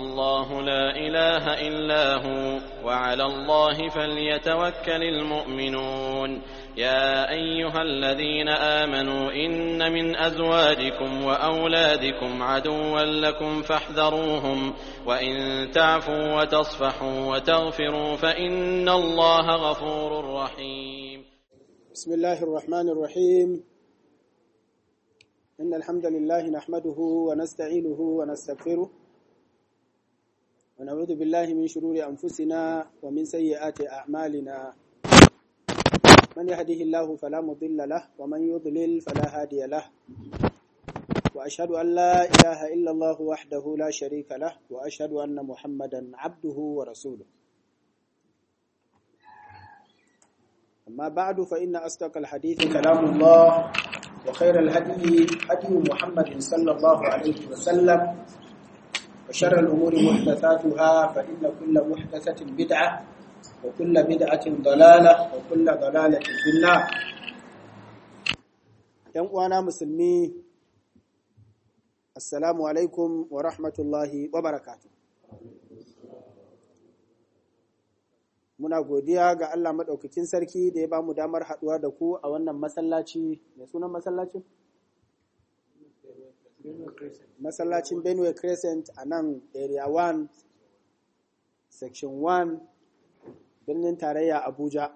الله لا إله إلا هو وعلى الله فليتوكل المؤمنون يا أيها الذين آمنوا إن من أزواجكم وأولادكم عدوا لكم فاحذروهم وإن تعفوا وتصفحوا وتغفروا فإن الله غفور رحيم. بسم الله الرحمن الرحيم. إن الحمد لله نحمده ونستعينه ونستغفره ونعوذ بالله من شرور أنفسنا ومن سيئات أعمالنا من يهده الله فلا مضل له ومن يضلل فلا هادي له وأشهد أن لا إله إلا الله وحده لا شريك له وأشهد أن محمدا عبده ورسوله. أما بعد فإن أصدق الحديث كلام الله وخير الهدي هدي محمد صلى الله عليه وسلم وشر الأمور محدثاتها فإن كل محدثة بدعة وكل بدعة ضلالة وكل ضلالة في النار. ‘Yan uwana musulmi, Assalamu alaikum wa rahmatullahi wa barakatuh. Muna godiya ga Allah maɗaukakin sarki da ya ba mu damar haɗuwa da ku a wannan masallaci. Mai sunan masallacin? Masallacin Benue Crescent a nan Area 1, Section 1, birnin tarayya Abuja.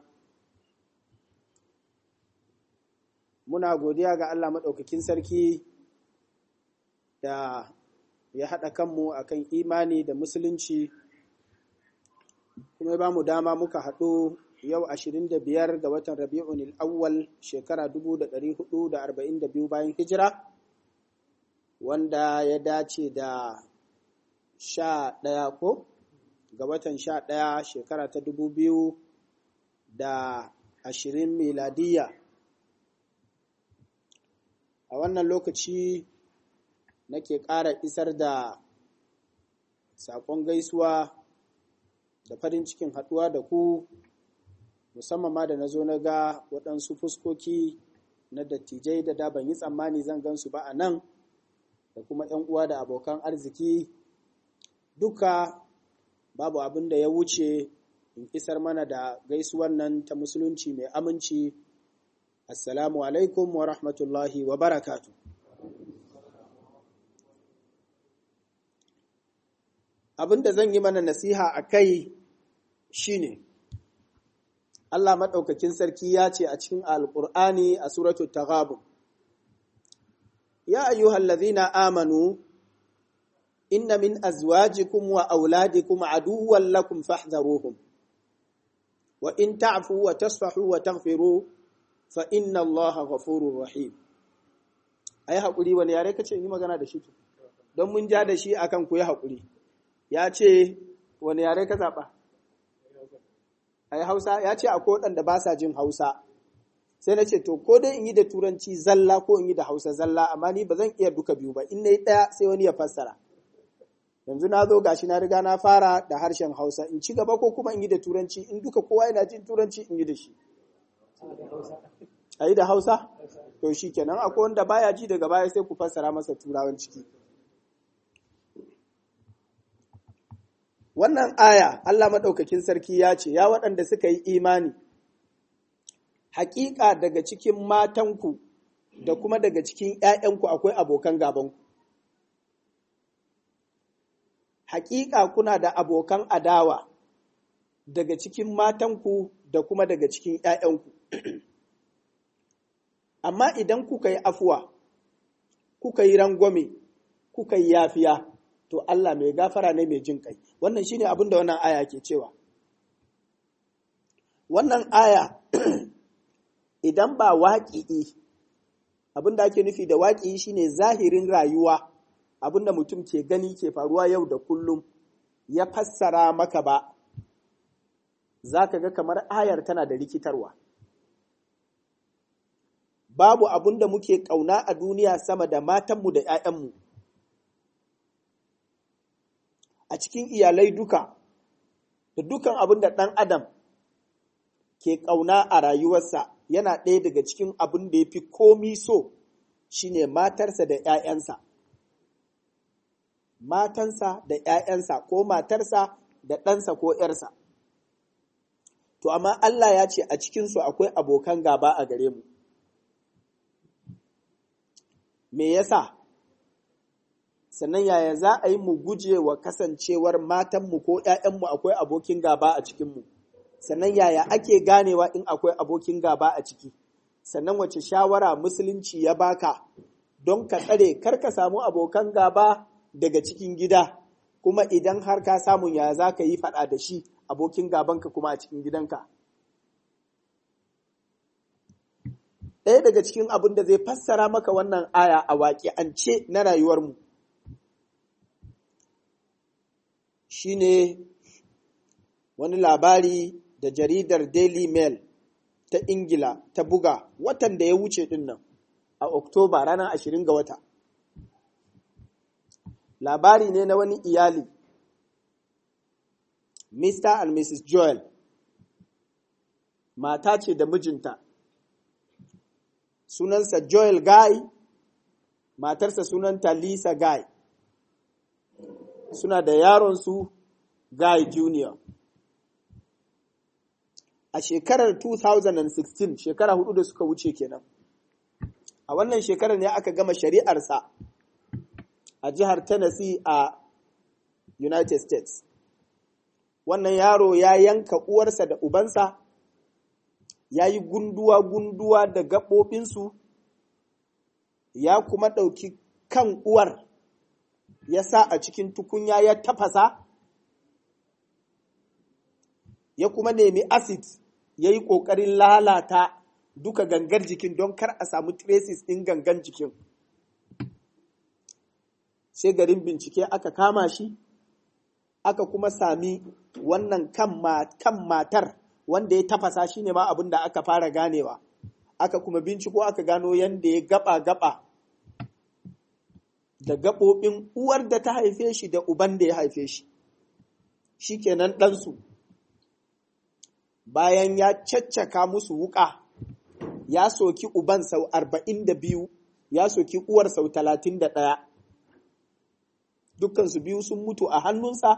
Muna godiya ga Allah maɗaukakin sarki da ya haɗa kanmu akan imani da musulunci, kuma ya ba mu dama muka haɗu yau 25 ga watan Rabi'un al-Awwal shekara 1442 bayan hijira, wanda ya dace da 11 ko ga watan 11 shekara ta 2020 miladiyya. A wannan lokaci nake ƙara isar da saƙon gaisuwa da farin cikin haɗuwa da ku, musamman ma da na zo na ga waɗansu fuskoki na dattijai da ban yi tsammani zan gansu ba a nan, da kuma ‘yan uwa da abokan arziki. Duka babu abin da ya wuce in isar mana da gaisuwan nan ta musulunci mai aminci. Assalamu alaikum wa rahmatullahi wa barakatuh. Abin da zan yi mana nasiha a kai shi ne, Allah maɗaukakin sarki ya ce a cikin Alƙur'ani a suratul Taghabun, ya ayyuhal ladhina amanu inna min azwajikum wa auladikum aduwwan lakum fahdharuhum wa in ta'fu wa tasfahu wa taghfiru fa inna Allaha ghafurur rahim. Ai haƙuri, wani yare kace yi magana da shi don mun ja da shi akan ku yi haƙuri. Ya ce wani yare ka zaɓa? A yi Hausa? Ya ce akwai waɗanda ba sa jin Hausa. Sai na ce to ko dai in yi da Turanci zalla ko in yi da Hausa zalla, amma ni ba zan iya duka biyu ba. In na yi ɗaya sai wani ya fassara. Yanzu na zo gashi na riga na fara da harshen Hausa. In ci gaba ko kuma in yi da Turanci, in duka kowa yana jin Turanci in yi da shi. A yi da Hausa? To shi kenan, akwai wanda baya ji daga baya sai ku fassara masa Turawan ciki. Wannan aya Allah maɗaukakin sarki ya ce, ya waɗanda suka yi imani, haƙiƙa daga cikin matanku da kuma daga cikin ‘ya'yanku akwai abokan gabanku. Haƙiƙa kuna da abokan adawa daga cikin matanku da kuma daga cikin ‘ya'yanku. Amma idan kuka yi afuwa, kuka yi rangwame, kuka yi yafiya, to Allah mai gafara ne mai jin kai. Wannan shine abin da wannan aya ke cewa. Wannan aya idan ba waƙi'i, abin da ake nufi da waƙi'i shine zahirin rayuwa, abin da mutum ke gani ke faruwa yau da kullum, ya fassara maka ba, za ka ga kamar ayar tana da rikitarwa. Babu abin da muke ƙauna a duniya sama da matanmu da ‘ya'yanmu. A cikin iyalai duka, da dukan abin da ɗan adam ke ƙauna a rayuwarsa, yana ɗaya daga cikin abin da ya fi komi so shine matarsa da ‘ya'yansa. matansa da ‘ya'yansa ko matarsa da ɗansa ko ‘yarsa. To, amma Allah ya ce a cikinsu akwai abokan gaba a gare mu. Me yasa? Sannan yaya za a yi mu guje wa kasancewar matanmu ko ‘ya'yanmu akwai abokin gaba a cikinmu? Sannan yaya ake ganewa in akwai abokin gaba a ciki? Sannan wace shawara musulunci ya baka don ka tsare kar ka samu abokan gaba daga cikin gida, kuma idan har ka samu yaya za ka yi faɗa da shi abokin gabanka kuma a cikin gidanka? Ɗaya daga cikin abin da zai fassara maka wannan aya a waƙi'ance na rayuwarmu shi ne wani labari da jaridar Daily Mail ta Ingila ta buga watan da ya wuce ɗin nan a Oktoba ranar 20 ga wata. Labari ne na wani iyali, Mr. and Mrs. Joel, mata ce da mijinta. Sunansa Joel Guy, matarsa sunanta Lisa Guy. Suna da yaronsu Guy Jr. A shekarar 2016, shekara 4 da suka wuce kenan. A wannan shekarar ne aka gama shari'arsa a jihar Tennessee a United States. Wannan yaro ya yanka uwarsa da ubansa, ya yi gunduwa-gunduwa da gaɓoɓinsu, ya kuma ɗauki kan uwar ya sa a cikin tukunya ya tafasa, ya kuma nemi acid ya yi ƙoƙarin lalata duka gangar jikin don kar a samu traces ɗin gangan jikin. Sai garin bincike aka kama shi, aka kuma sami wannan kan matar wanda ya tafasa shi ne ma abin da aka fara ganewa. Aka kuma binciko aka gano yadda ya gaba-gaba da gaɓoɓin uwar da ta haife shi da uban da ya haife shi. Shi kenan ɗansu, bayan ya caccaka musu wuƙa, ya soki uban sau 42, ya soki uwar sau 31. Dukkansu biyu sun mutu a hannunsa,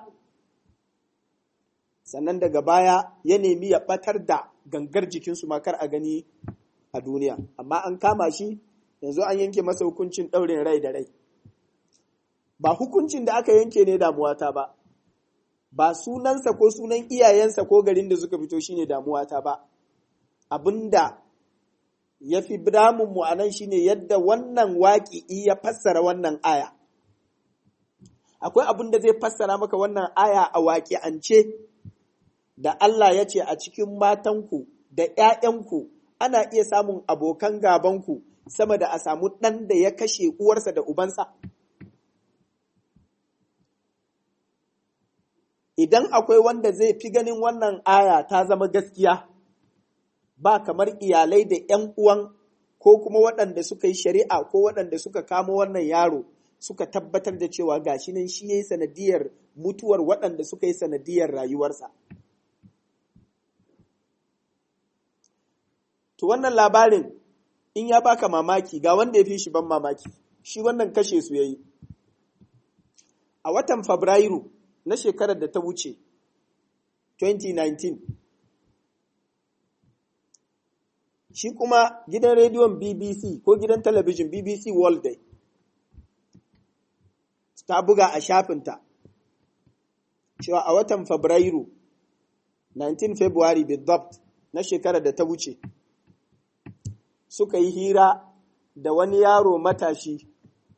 sannan daga baya ya nemi ya ɓatar da gangar jikinsu makar a gani a duniya. Amma an kama shi, yanzu an yanke masa hukuncin ɗaurin rai da rai. Ba hukuncin da aka yanke ne damuwata ba, ba sunansa ko sunan iyayensa ko garin da suka fito shine damuwata ba. Abinda ya fi damunmu a nan shine yadda wannan waƙi ya fassara wannan aya. Akwai abin da zai fassara maka wannan aya a waƙi'ance da Allah ya ce a cikin matanku da ‘ya'yanku ana iya samun abokan gabanku sama da a samu ɗan da ya kashe uwarsa da ubansa. Idan akwai wanda zai fi ganin wannan aya ta zama gaskiya, ba kamar iyalai da ‘yan uwan ko kuma waɗanda suka yi shari'a ko waɗanda suka kamo wannan yaro suka tabbatar da cewa gashi nan shi ya yi sanadiyar mutuwar waɗanda suka yi sanadiyar rayuwarsa. To wannan labarin in ya baka mamaki ga wanda ya fi shi ban mamaki, shi wannan kashe su ya yi. A watan Fabrairu na shekarar da ta wuce, 2019, shi kuma gidan rediyon BBC ko gidan talabijin BBC World Day ta buga a shafinta cewa a watan Fabrairu 19 February bidabt na shekarar da ta wuce suka yi hira da wani yaro matashi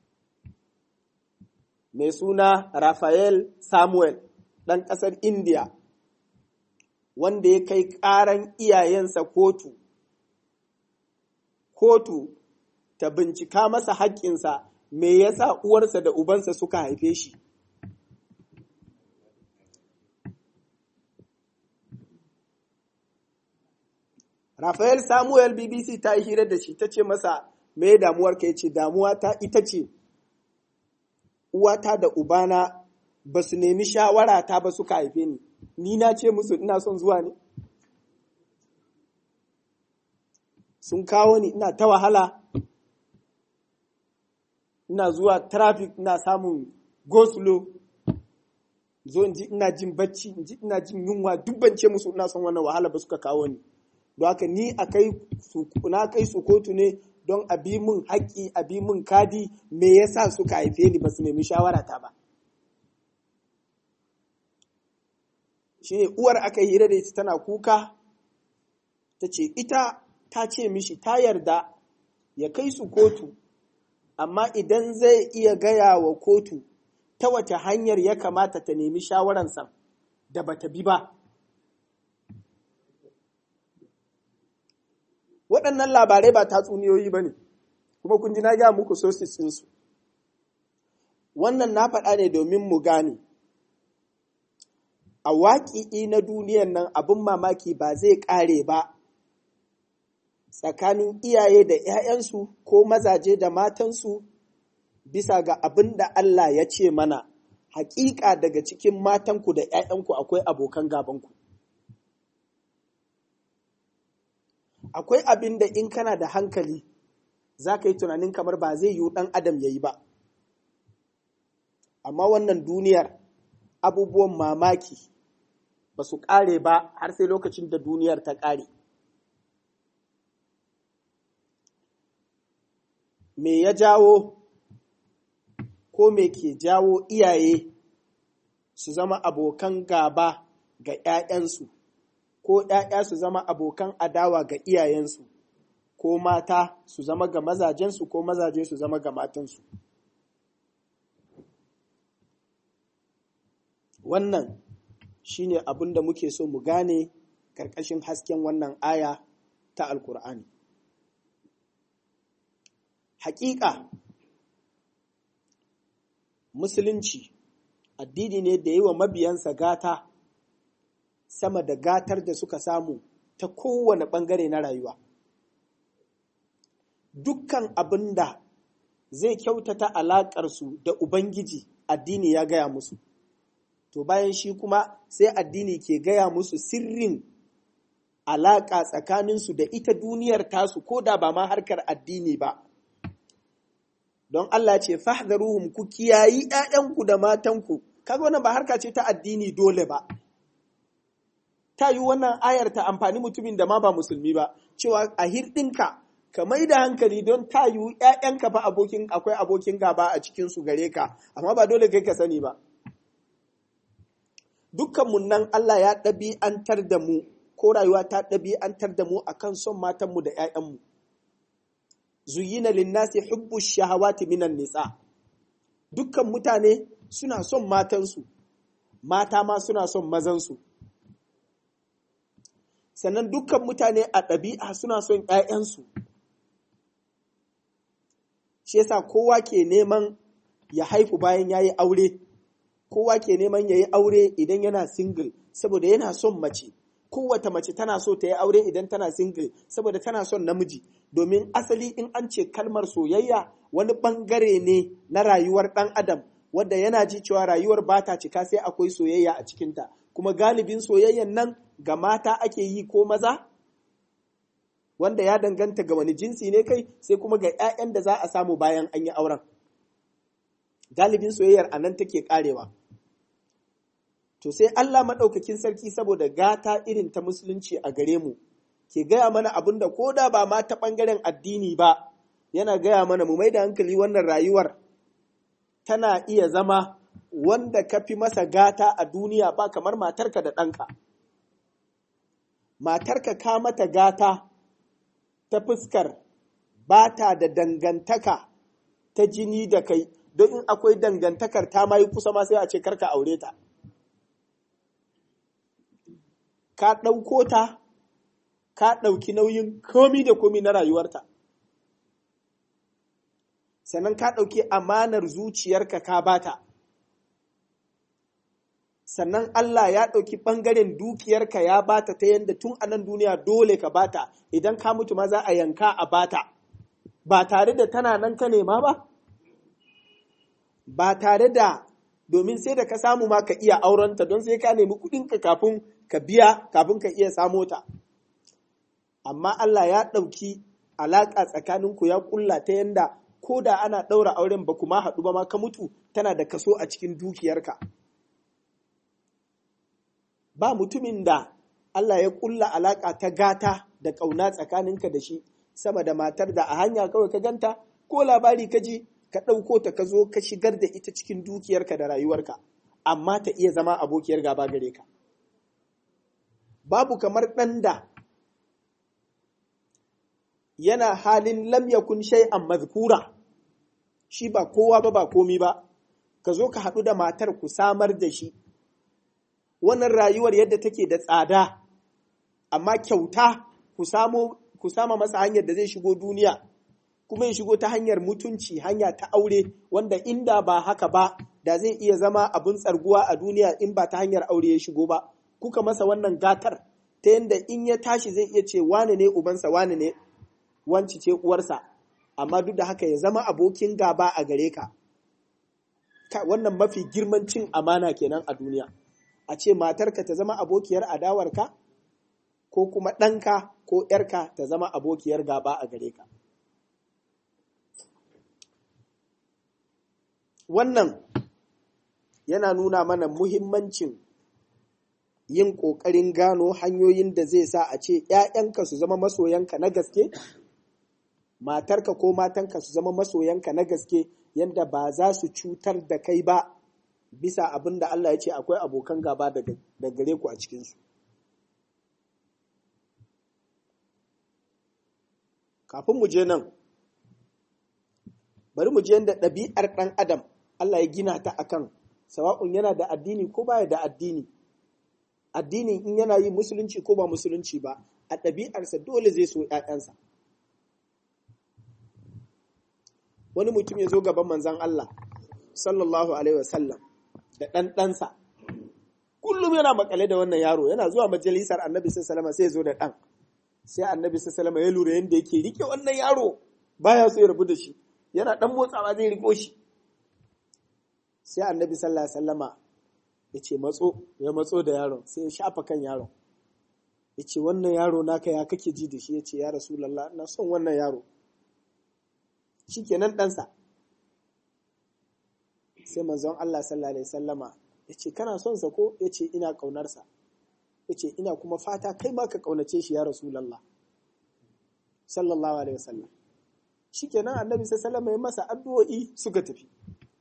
mai suna Raphael Samuel ɗan ƙasar India wanda ya kai ƙaran iyayensa kotu ta bincika masa haƙƙinsa me yasa uwarsa da ubansa suka haife shi. Raphael Samuel BBC ta yi hira da shi ta ce masa me damuwarka, ya ce damuwa ta ita ce uwata da ubana ba su nemi shawara ta ba suka haife ni na ce musu ina son zuwa ne, sun kawo ni ina ta wahala, ina zuwa traffic ina samun go slow, zo in ji ina jin bacci, in ji ina jin yunwa, duk ban ce musu ina son wannan wahala ba suka kawo ni. Don haka ni na kai su kotu ne don a bi min haƙƙi, a bi min kadi, me yasa suka haife ni ba su nemi shawara ta ba. Shine uwar aka hira da ita tana kuka, ta ce ita ta ce mishi ta yarda ya kai su kotu, amma idan zai iya gaya wa kotu ta wace hanyar ya kamata ta nemi shawararsa da bata bi ba. Waɗannan labarai ba tatsuniyoyi ba ne, kuma kun ji na gaya muku sources ɗinsu. Wannan na faɗa ne domin mu gane. A waƙi'i na duniyan nan abin mamaki ba zai ƙare ba tsakanin iyaye da ‘ya'yansu ko mazaje da matansu bisa ga abin da Allah ya ce mana, haƙiƙa daga cikin matanku da ‘ya'yanku akwai abokan gabanku. Akwai abin da in kana da hankali za ka yi tunanin kamar ba zai yi ɗan adam ya yi ba. Amma wannan duniyar abubuwan mamaki ba su ƙare ba har sai lokacin da duniyar ta ƙare. Me ya jawo ko me ke jawo iyaye su zama abokan gaba ga ‘ya'yansu, ko ‘ya'ya su zama abokan adawa ga iyayensu, ko mata su zama ga mazajensu, ko mazaje su zama ga matansu? Wannan shi ne abin da muke so mu gane ƙarƙashin hasken wannan aya ta Alƙur'ani. Haƙiƙa, Musulunci addini ne da yi wa mabiyansa gata sama da gatar da suka samu ta kowane ɓangare na rayuwa. Dukkan abin da zai kyautata alaƙarsu da Ubangiji addini ya gaya musu. To bayan shi kuma sai addini ke gaya musu sirrin alaƙa tsakaninsu da ita duniyar tasu, ko da ba ma harkar addini ba. Don Allah ce fahdharuhum, ku kiyayi ‘ya'yanku da matanku. Kaga wannan ba harka ce ta addini dole ba. Ta yi wannan ayar ta amfani mutumin da ma ba musulmi ba, cewa a hirɗinka ka mai da hankali don ta yi ‘ya'yanka fa akwai abokin gaba a cikinsu gare ka, amma ba dole kai ka sani ba. Dukkanmu nan Allah ya ɗabi'antar da mu, ko rayuwa ta ɗabi'antar da mu akan son matanmu da ‘ya'yanmu. Zuyina linnasi hubbu shahawati minan nisa. Dukkan mutane suna son matansu, mata ma suna son mazansu. Sannan dukkan mutane a ɗabi'a suna son ‘ya'yansu. Shi yasa kowa ke neman ya haifu bayan ya yi aure, kowa ke neman ya yi aure idan yana single, saboda yana son mace. Kowace mace tana so ta yi aure idan tana single, saboda tana son namiji. Domin asali in an ce kalmar soyayya wani ɓangare ne na rayuwar ɗan adam, wadda yana ji cewa rayuwar ba ta cika sai akwai soyayya a cikinta. Kuma galibin soyayyan nan ga mata ake yi ko maza, wanda ya danganta ga wani jinsi ne kai, sai kuma ga 'ya'yan da za a samu bayan an yi auren. Galibin soyayyar a nan take ƙarewa. To sai Allah maɗaukakin sarki saboda gata irin ta musulunci a gare mu, ke gaya mana abin da ko da ba ma ta ɓangaren addini ba, yana gaya mana mu mai da hankali wannan rayuwar tana iya zama wanda ka fi masa gata a duniya ba kamar matarka da ɗanka. Matarka ka mata gata ta fuskar ba ta da dangantaka ta jini da kai, don in akwai dangantakar ta ma yi kusa ma sai a ce karka aure ta. Ka ɗauko ta, ka ɗauki nauyin komi da komi na rayuwarta. Sannan ka ɗauki amanar zuciyarka ka bata. Sannan Allah ya ɗauki ɓangaren dukiyarka ya bata ta yadda tun a nan duniya dole ka bata, idan ka mutu ma za a yanka a bata, ba tare da tana nan ka nema ba? Ba tare da, domin sai da ka samu ma ka iya aurenta, don sai ka nemi kuɗinka kafin ka biya, kafin ka iya samo ta. Amma Allah ya ɗauki alaƙa tsakaninku ya ƙulla ta yanda ko da ana ɗaura auren ba kuma haɗu ba ma ka mutu tana da kaso a cikin dukiyarka. Ba mutumin da Allah ya ƙulla alaƙa ta gata da ƙauna tsakaninka da shi sama da matar da a hanya kawai ka ganta ko labari ka ji ka ɗauko ta ka zo ka shigar da ita cikin dukiyarka da rayuwarka, amma ta iya zama abokiyar gaba gare ka. Babu kamar ɗan da yana halin lam yakun shay'an mazkura, shi ba kowa ba komi ba, ka zo ka haɗu da matar ku samar da shi. Wannan rayuwar yadda take da tsada, amma kyauta ku sama masa hanyar da zai shigo duniya, kuma ya shigo ta hanyar mutunci, hanya ta aure, wanda inda ba haka ba da zai iya zama abin tsarguwa a duniya in ba ta hanyar aure ya shigo ba. Kuka masa wannan gatar ta yadda in ya tashi zai iya ce wane ne ubansa, wane ne wanci ce uwarsa, amma duk da haka ya zama abokin gaba a gare ka. Wannan mafi girman cin amana kenan a duniya, a ce matarka ta zama abokiyar adawarka, ko kuma ɗanka ko ‘yarka ta zama abokiyar gaba a gare ka. Wannan yana nuna mana muhimmancin yin ƙoƙarin gano hanyoyin da zai sa a ce ‘ya'yanka su zama masoyanka na gaske, matarka ko matanka su zama masoyanka na gaske, yadda ba za su cutar da kai ba bisa abin da Allah ya ce akwai abokan gaba da gare ku a cikinsu. Kafin mu je nan, bari mu je yadda ɗabi'ar ɗan adam Allah ya gina ta akan sawa'un yana da addini ko baya da addini. Addini in yana yi musulunci ko ba musulunci ba, a ɗabi'arsa dole zai so ‘ya'yansa. Wani mutum ya zo gaban manzan Allah sallallahu alaihi wasallam da ɗansa, kullum yana makale da wannan yaro, yana zuwa majalisar annabi sallallahu sai ya zo da ɗan. Sai annabi sallallahu ya lura yadda yake rike wannan yaro, baya so ya rabu da shi, yana ɗan motsawa zai riko shi. Sai annabi sallallahu alaihi wasallama ya ce ya matso da yaron, sai ya shafa kan yaron, ya ce wannan yaro naka ya kake ji da shi? Ya ce ya Rasulallah, ina son wannan yaro. Shi kenan ɗansa. Sai manzon Allah sallallahu alaihi wasallama ya ce kana son sa ko? Ya ce ina ƙaunarsa. Ya ce ina kuma fata kai ma ka ƙaunace shi ya Rasulallah sallallahu alaihi wasallam. Shi kenan annabi sallallahu alaihi wasallama ya masa addu'o'i suka tafi.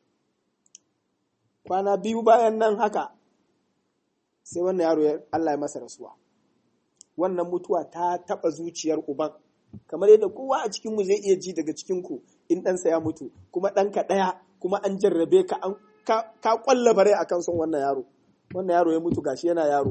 Kwana biyu bayan nan haka sai wannan yaro Allah ya masa rasuwa. Wannan mutuwa ta taɓa zuciyar uban, kamar yadda kowa a cikinmu zai iya ji daga cikinku in ɗansa ya mutu, kuma ɗanka ɗaya, kuma an jarrabe ka ka ƙwalla bare a kan son wannan yaro ya mutu gashi yana yaro.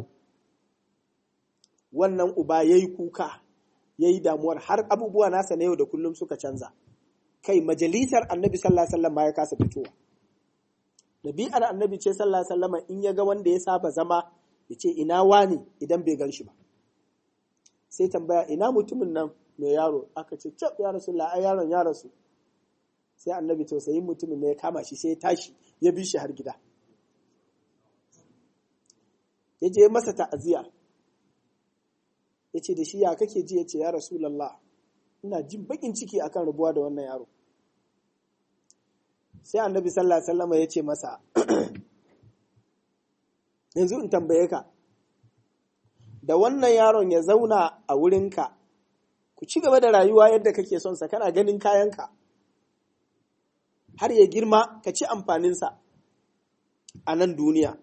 Wannan uba ya yi kuka, ya yi damuwar, har abubuwa nasa na yau da kullum suka canza. Kai majalisar annabi sallallahu alaihi wasallam ma ya kasa fitowa. Ɗabi'ar annabi ce sallallahu alaihi wasallam in ya ga wanda ya saba zama ya ce ina wani idan bai gan shi ba. Sai tambaya ina mutumin nan mai yaro, aka ce cap ya Rasulullah ai yaron ya rasu. Sai annabi tausayin mutumin ne ya kama shi, sai ya tashi ya bi shi har gida. Ya je masa ta'aziya. Ya ce da shi ya kake ji? Ya ce ya Rasulullah ina jin bakin ciki akan rabuwa da wannan yaro. Sai annabi sallallahu alaihi wasallam ya ce masa yanzu in tambaye ka, da wannan yaron ya zauna a wurinka ku ci gaba da rayuwa yadda kake son sa, kana ganin kayanka har ya girma ka ci amfaninsa a nan duniya,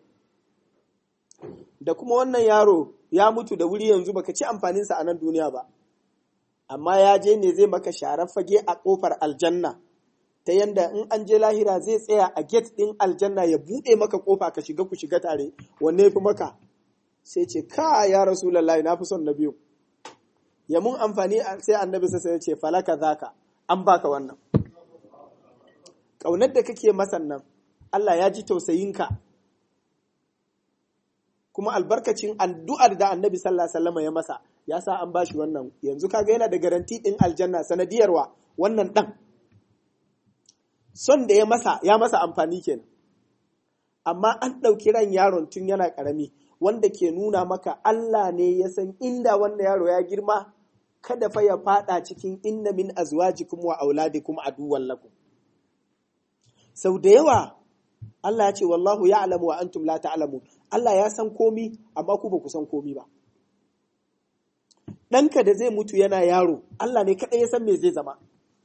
da kuma wannan yaro ya mutu da wuri yanzu baka ci amfaninsa a nan duniya ba, amma ya je ne zai maka sharar fage a ƙofar aljanna, ta yanda in an je lahira zai tsaya a gate ɗin aljanna ya buɗe maka ƙofa ka shiga ku shiga tare, wanne fi maka? Sai ce ka ya Rasulullahi na fi son na biyu. Ya mun amfani, sai annabi sai ya ce falaka zaka, an baka wannan. Ƙaunar da kake masa nan Allah ya ji tausayinka, kuma albarkacin addu'ar da annabi sallallahu alaihi wasallam ya masa ya sa an bashi wannan. Yanzu kaga yana da garanti ɗin aljanna sanadiyarwa wannan ɗan. Son da ya masa amfani kenan. Amma an ɗauki ran yaron tun yana ƙarami, wanda ke nuna maka Allah ne ya san inda wannan yaro ya girma kada fa ya fada cikin inna min azwajikum wa auladikum aduwwan lakum. sau da yawa Allah ya ce wallahu ya'lamu wa antum la ta'lamun. Allah ya san komi amma ku ba ku san komi ba. Ɗanka da zai mutu yana yaro, Allah ne kaɗai ya san me zai zama.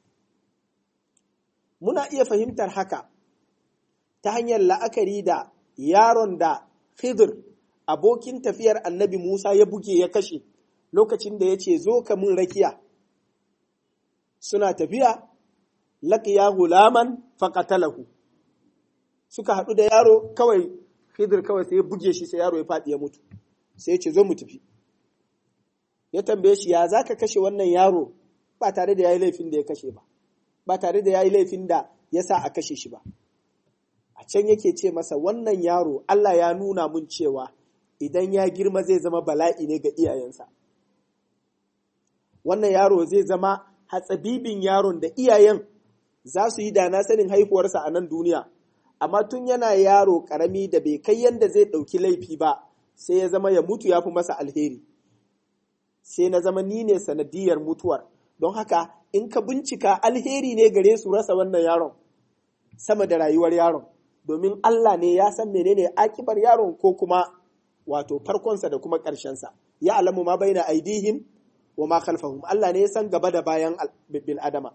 Muna iya fahimtar haka ta hanyar la'akari da yaron da Khidir, abokin tafiyar annabi Musa ya buge ya kashe lokacin da ya ce zo ka mun rakiya. Suna tafiya, laqiya gulaman faqatalahu. Suka haɗu da yaro kawai, Khidir kawai sai ya buge shi sai yaro ya faɗi ya mutu. Sai ya ce zo mu tafi. Ya tambaye shi ya za ka kashe wannan yaro ba tare da ya yi laifin da ya kashe ba, ba tare da ya yi laifin da ya sa a kashe shi ba. A can yake ce masa wannan yaro Allah ya nuna mun cewa idan ya girma zai zama bala'i ne ga iyayensa. Wannan yaro zai zama hatsabibin yaron da iyayen za su yi dana sanin haihuwarsa a nan duniya, amma tun yana yaro ƙarami da bai kai yanda zai ɗauki laifi ba sai ya zama ya mutu ya fi masa alheri. Sai na zama ni ne sanadiyar mutuwar, don haka in ka bincika alheri ne gare su rasa wannan yaron sama da rayuwar yaron, domin Allah ne ya san menene akibar yaron ko kuma wato farkonsa da kuma ƙarshensa. Ya alamu ma baina aidihim wa ma khalfahum. Allah ne ya san gaba da bayan bil adama.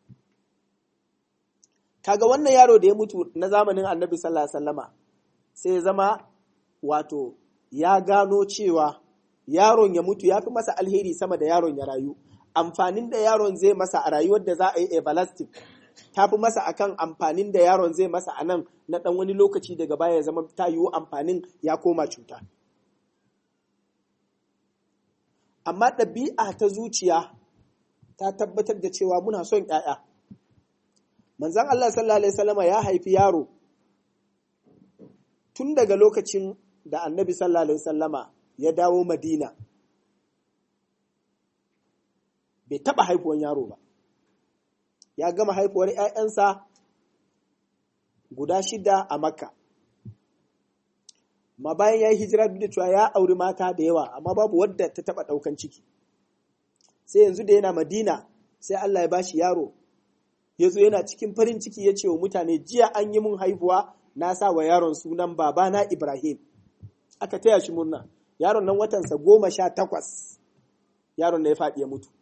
Kaga wannan yaro da ya mutu na zamanin Annabi sallallahu alaihi wasallama sai ya zama wato ya gano cewa yaron ya mutu ya fi masa alheri sama da yaron ya rayu. Amfanin da yaron zai masa a rayuwar da za a yi everlasting ta fi masa akan amfanin da yaron zai masa a nan na ɗan wani lokaci daga baya ya zama ta yiwu amfanin ya koma cuta. Amma ɗabi'a ta zuciya ta tabbatar da cewa muna son ‘ya'ya. Manzon Allah sallallahu Alaihi wasallama ya haifi yaro tun daga lokacin da Annabi sallallahu Alaihi wasallama ya dawo Madina. Bai taɓa haifuwan yaro ba. Ya gama haifuwar ‘ya'yansa guda 6 a Makka. Ma bayan ya yi hijira duk da cewa ya auri mata da yawa, amma babu wadda ta taɓa ɗaukan ciki. Sai yanzu da yana Madina, sai Allah ya bashi yaro. Ya zo yana cikin farin ciki ya ce wa mutane, jiya an yi mun haihuwa, na sa wa yaron sunan babana Ibrahim. Aka taya shi murna. Yaron nan watansa 18, yaron da ya faɗi ya mutu.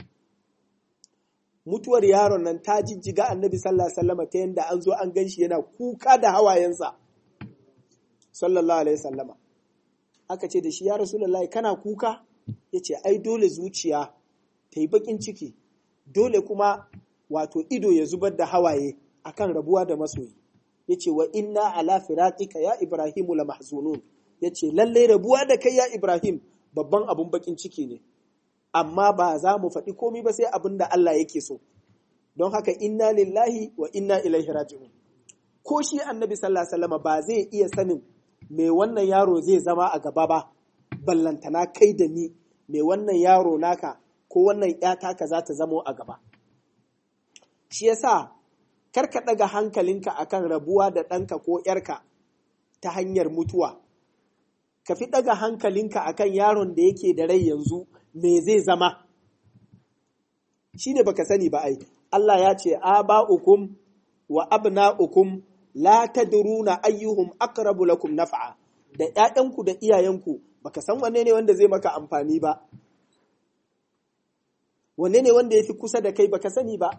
Mutuwar yaron nan ta jijjiga Annabi sallallahu alaihi wasallam ta yanda an zo an ganshi yana kuka da hawayensa sallallahu alaihi wasallama. Aka ce da shi ya Rasulullahi kana kuka? Yace ai dole zuciya ta yi bakin ciki, dole kuma wato ido ya zubar da hawaye akan rabuwa da masoyi. Yace wa inna ala firaqika ya Ibrahimu la mahzunun. Yace lalle rabuwa da kai ya Ibrahim babban abun bakin ciki ne, amma ba za mu faɗi komai ba sai abin da Allah yake so. Don haka inna lillahi wa inna ilaihi raji'un. Ko shi Annabi sallallahu alaihi wasallam ba zai iya sanin me wannan yaro zai zama a gaba ba, ballantana kai da ni me wannan yaro naka ko wannan ƴata ka za ta zamo a gaba. Shi yasa karka ɗaga hankalinka akan rabuwa da ɗanka ko ƴarka ta hanyar mutuwa. Ka fi ɗaga hankalinka akan yaron da yake da rai yanzu me zai zama. Shi ne baka sani ba ai. Allah ya ce aba'ukum wa abna'ukum la tadruna ayyuhum aqrabu lakum naf'a. Da ƴaƴanku da iyayenku baka san wanne ne wanda zai maka amfani ba. Wanne ne wanda yafi kusa da kai baka sani ba.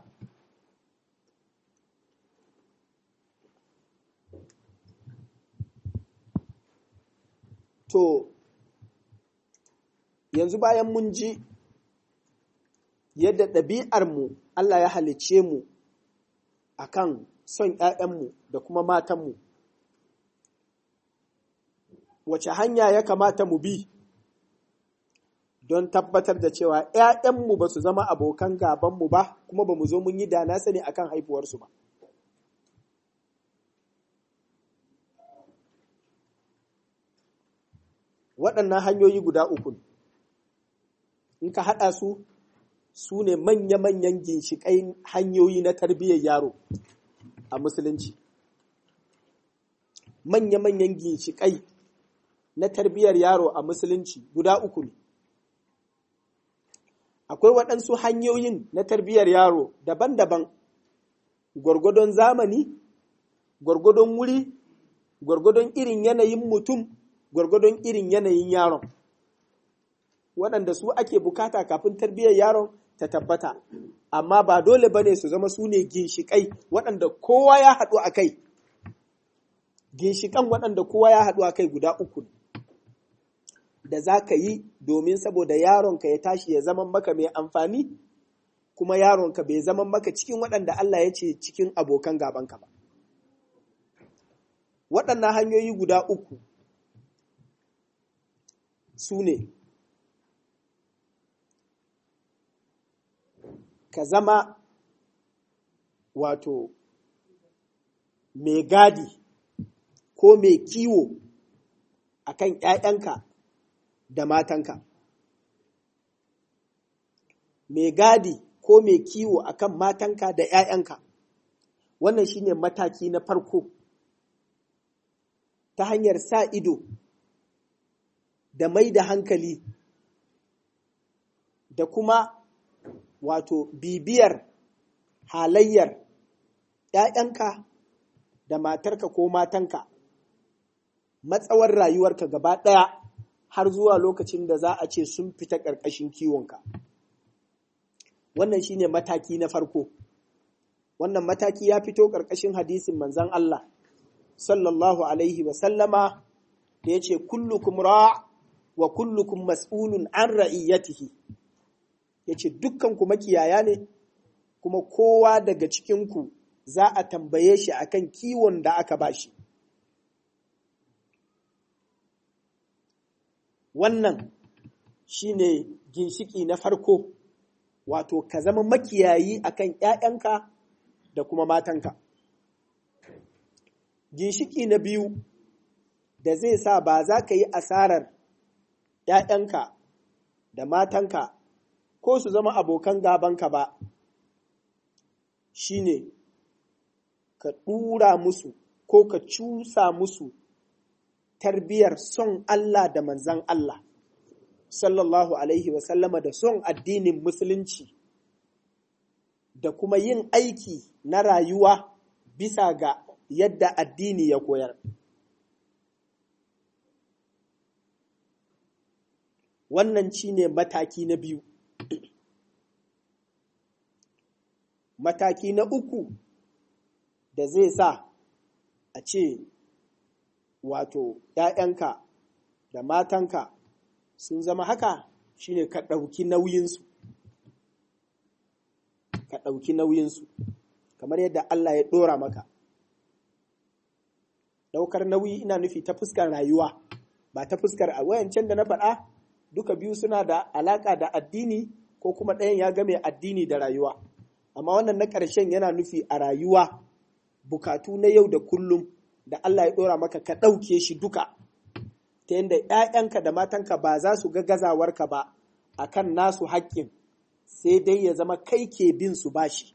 To yanzu bayan mun ji yadda ɗabi'armu Allah ya halicce mu akan son ‘ya'yanmu da kuma matanmu, wace hanya ya kamata mu bi don tabbatar da cewa ‘ya'yanmu ba su zama abokan gabanmu ba, kuma ba mu zo mun yi da na sani akan haifuwarsu ba. Waɗannan hanyoyi guda uku, in ka haɗa su, su ne manya-manyan ginshiƙai hanyoyi na tarbiyyar yaro a musulunci. Manya-manyan ginshiƙai na tarbiyyar yaro a musulunci guda uku ne. Akwai waɗansu hanyoyin na tarbiyyar yaro daban-daban, gwargwadon zamani gwargwadon wuri, gwargwadon irin yanayin mutum, gwargwadon irin yanayin yaron, waɗanda su ake bukata kafin tarbiyyar yaron ta tabbata, amma ba dole ba ne su zama su ne ginshiƙai waɗanda kowa ya haɗu a kai. Ginshiƙan waɗanda kowa ya haɗu a kai guda uku da za ka yi domin saboda yaronka ya tashi ya zama maka mai amfani, kuma yaronka bai zama maka cikin waɗanda Allah ya ce cikin abokan gabanka ba. Waɗannan hanyoyi guda uku su ne, ka zama wato mai gadi ko mai kiwo a kan ‘ya'yanka da matanka. Mai gadi ko mai kiwo a kan matanka da ‘ya'yanka. Wannan shi ne mataki na farko, ta hanyar sa ido da mai da hankali da kuma wato bibiyar halayyar ‘ya'yanka da matarka ko matanka matsawar rayuwarka gaba ɗaya har zuwa lokacin da za a ce sun fita ƙarƙashin kiwonka. Wannan shine mataki na farko. Wannan mataki ya fito ƙarƙashin hadisin manzon Allah sallallahu alaihi wa sallama da yace kullukum ra' wa kullukum mas'ulun an ra'iyatihi. Yace dukkan ku makiyaya ne, kuma kowa daga cikin ku za a tambaye shi akan kiwon da aka bashi. Wannan shine ginshiki na farko, wato ka zama makiyayi akan ‘ya'yanka da kuma matanka. Ginshiki na biyu da zai sa ba za ka yi asarar ‘ya'yanka da matanka ko su zama abokan gabanka ba, shine ka ɗura musu ko ka cusa musu tarbiyar son Allah da manzan Allah sallallahu alaihi wasallama da son addinin musulunci da kuma yin aiki na rayuwa bisa ga yadda addini ya koyar. Wannan shine mataki na biyu. Mataki na uku da zai sa a ce wato ‘ya'yanka da matanka sun zama haka shine ka ɗauki nauyinsu. Ka ɗauki nauyinsu kamar yadda Allah ya ɗora maka. Ɗaukar nauyi ina nufi ta fuskar rayuwa, ba ta fuskar a wayancan da na faɗa duka biyu suna da alaƙa da addini ko kuma ɗayan ya game addini da rayuwa. Amma wannan na ƙarshen yana nufi a rayuwa, bukatu na yau da kullum da Allah ya ɗora maka ka ɗauke shi duka, ta yadda ‘ya'yanka da matanka ba za su ga gazawarka ba a kan nasu haƙƙin, sai dai ya zama kai ke bin su bashi.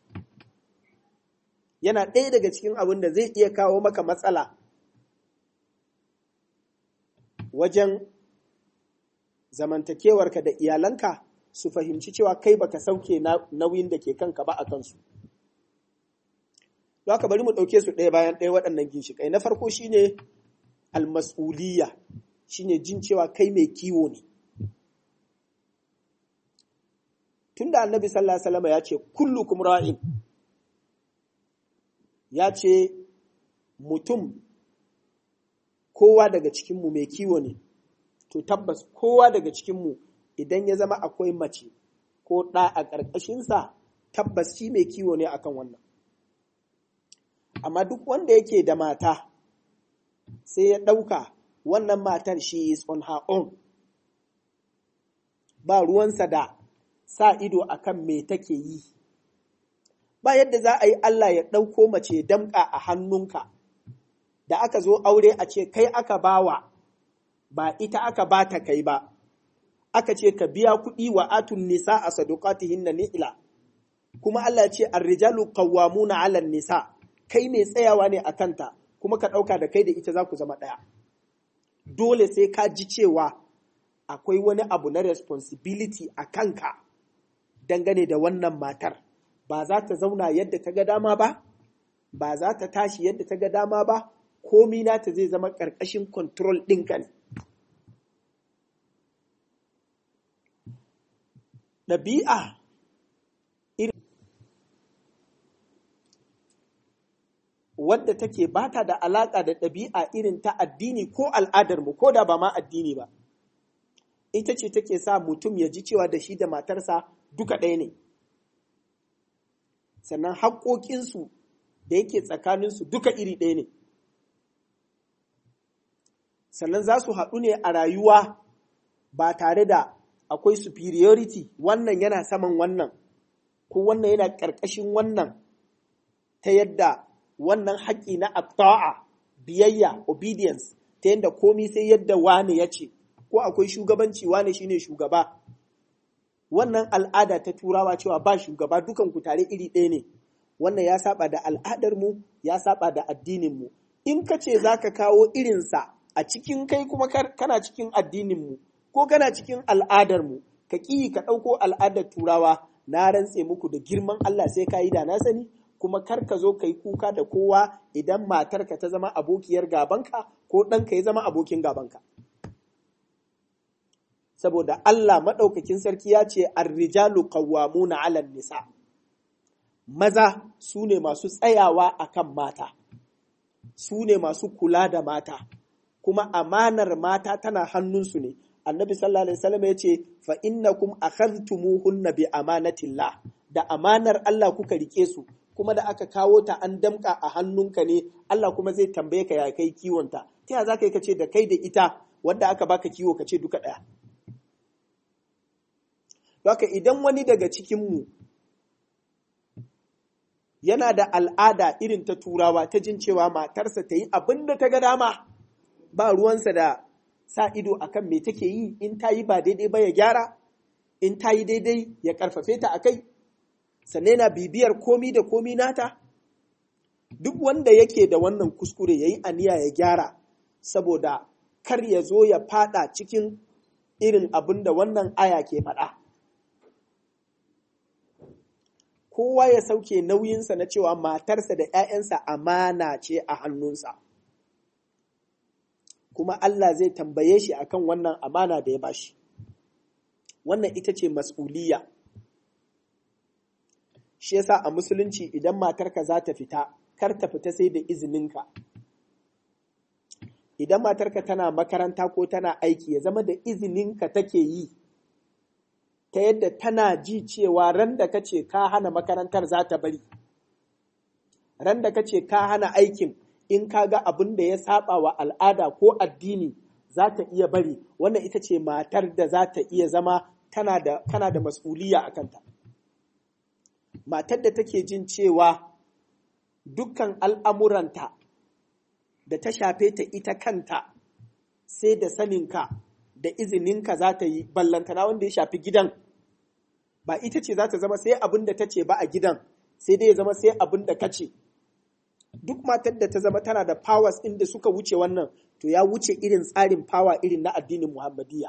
Yana ɗaya daga cikin abin da zai iya kawo maka matsala wajen zamantakewarka da iyalanka, su fahimci cewa kai baka sauke nauyin da ke kanka ba a kansu. Don haka bari mu ɗauke su ɗaya bayan ɗaya waɗannan ginshiƙai. Na farko shine almas'uliyya, shine jin cewa kai mai kiwo ne. Tunda Annabi sallallahu alaihi wasallam ya ce kullukum ra'in, ya ce mutum kowa daga cikinmu mai kiwo ne, to tabbas kowa daga cikinmu idan ya zama akwai mace ko ɗa a ƙarƙashinsa, tabbas shi mai kiwo ne akan wannan. Amma duk wanda yake da mata sai ya ɗauka wannan matar she is on her own, ba ruwansa da sa ido akan me take yi. Ba yadda za a yi Allah ya ɗauko mace damƙa a hannunka, da aka zo aure a ce kai aka bawa, ba ita aka ba ta kai ba, aka ce ka biya kuɗi wa atun nisa a sadukatihinna ni'ila, kuma Allah ce ar-rijalu qawwamuna 'ala nisa, kai mai tsayawa ne a kanta, kuma ka ɗauka da kai da ita za ku zama ɗaya. Dole sai ka ji cewa akwai wani abu na responsibility a kanka dangane da wannan matar. Ba za ta zauna yadda ta ga dama ba, ba za ta tashi yadda ta ga dama ba, komi nata zai zama ƙarƙashin control ɗinka ne. Ɗabi'a irin wadda take bata da alaƙa da ɗabi'a irin ta addini ko al'adarmu, ko da ba ma addini ba, ita ce take sa mutum ya ji cewa da shi da matarsa duka ɗaya ne, sannan haƙoƙinsu da yake tsakaninsu duka iri ɗaya ne, sannan za su haɗu ne a rayuwa ba tare da akwai superiority, wannan yana saman wannan ko wannan yana ƙarƙashin wannan, ta yadda wannan haƙƙi na atta'a, biyayya, obedience, ta yadda komi sai yadda wane ya ce, ko akwai shugabanci wane shine shugaba. Wannan al'ada ta turawa cewa ba shugaba, dukanku tare iri ɗaya ne, wannan ya saba da al'adarmu, ya saba da addininmu. In ka ce za ka kawo irinsa a cikin kai kuma kana cikin addininmu ko kana cikin al'adarmu, ka ƙi ka ɗauko al'adar turawa, na rantse muku da girman Allah sai ka yi da na sani, kuma kar ka zo ka yi kuka da kowa idan matarka ta zama abokiyar gabanka ko ɗanka ya zama abokin gabanka. Saboda Allah maɗaukakin sarki ya ce, ar-rijalu qawwamuna 'alan nisa. Maza su ne masu tsayawa akan mata, su ne masu kula da mata, kuma amanar mata tana hannunsu ne. Annabi sallallahu alaihi wasallam ya ce, fa innakum akhadhtumuhunna bi amanatillah, da amanar Allah kuka rike su, kuma da aka kawo ta an damka a hannunka ne, Allah kuma zai tambaye ka ya kai kiwonta. Ta ya za ka yi ka ce da kai da ita wadda aka baka kiwo ka ce duka ɗaya? Haka idan wani daga cikinmu yana da al'ada irin ta turawa ta jin cewa matarsa ta yi abin da ta ga dama, ba ruwansa da sa ido akan me take yi, in ta yi ba daidai ba ya gyara, in ta yi daidai ya karfafe ta a kai, sannan yana bibiyar komi da komi nata. Duk wanda yake da wannan kuskure ya yi aniya ya gyara, saboda kar ya zo ya fada cikin irin abin da wannan aya ke faɗa. Kowa ya sauke nauyinsa na cewa matarsa da ‘ya'yansa amana ce a hannunsa, kuma Allah zai tambaye shi akan wannan amana da ya bashi. Wannan ita ce mas'uliyya. Shi yasa a musulunci idan matarka za ta fita, kar ta fita sai da izininka. Idan matarka tana makaranta ko tana aiki, ya zama da izininka take yi, ta yadda tana ji cewa ran da kace ka hana makarantar za ta bari, ran da kace ka hana aikin, in ka ga abin da ya saba wa al'ada ko addini za ta iya bari. Wannan ita ce matar da za ta iya zama kana da mas'uliyya a kanta. Matar da take jin cewa dukkan al'amuranta da ta shafe ta ita kanta sai da saninka da izininka za ta yi, ballantana wanda ya shafi gidan, ba ita ce za ta zama sai abin da ta ce ba a gidan, sai dai ya zama sai abin da ka ce. Duk matar da ta zama tana da powers inda suka wuce wannan, to ya wuce irin tsarin power irin na addinin Muhammadiyya.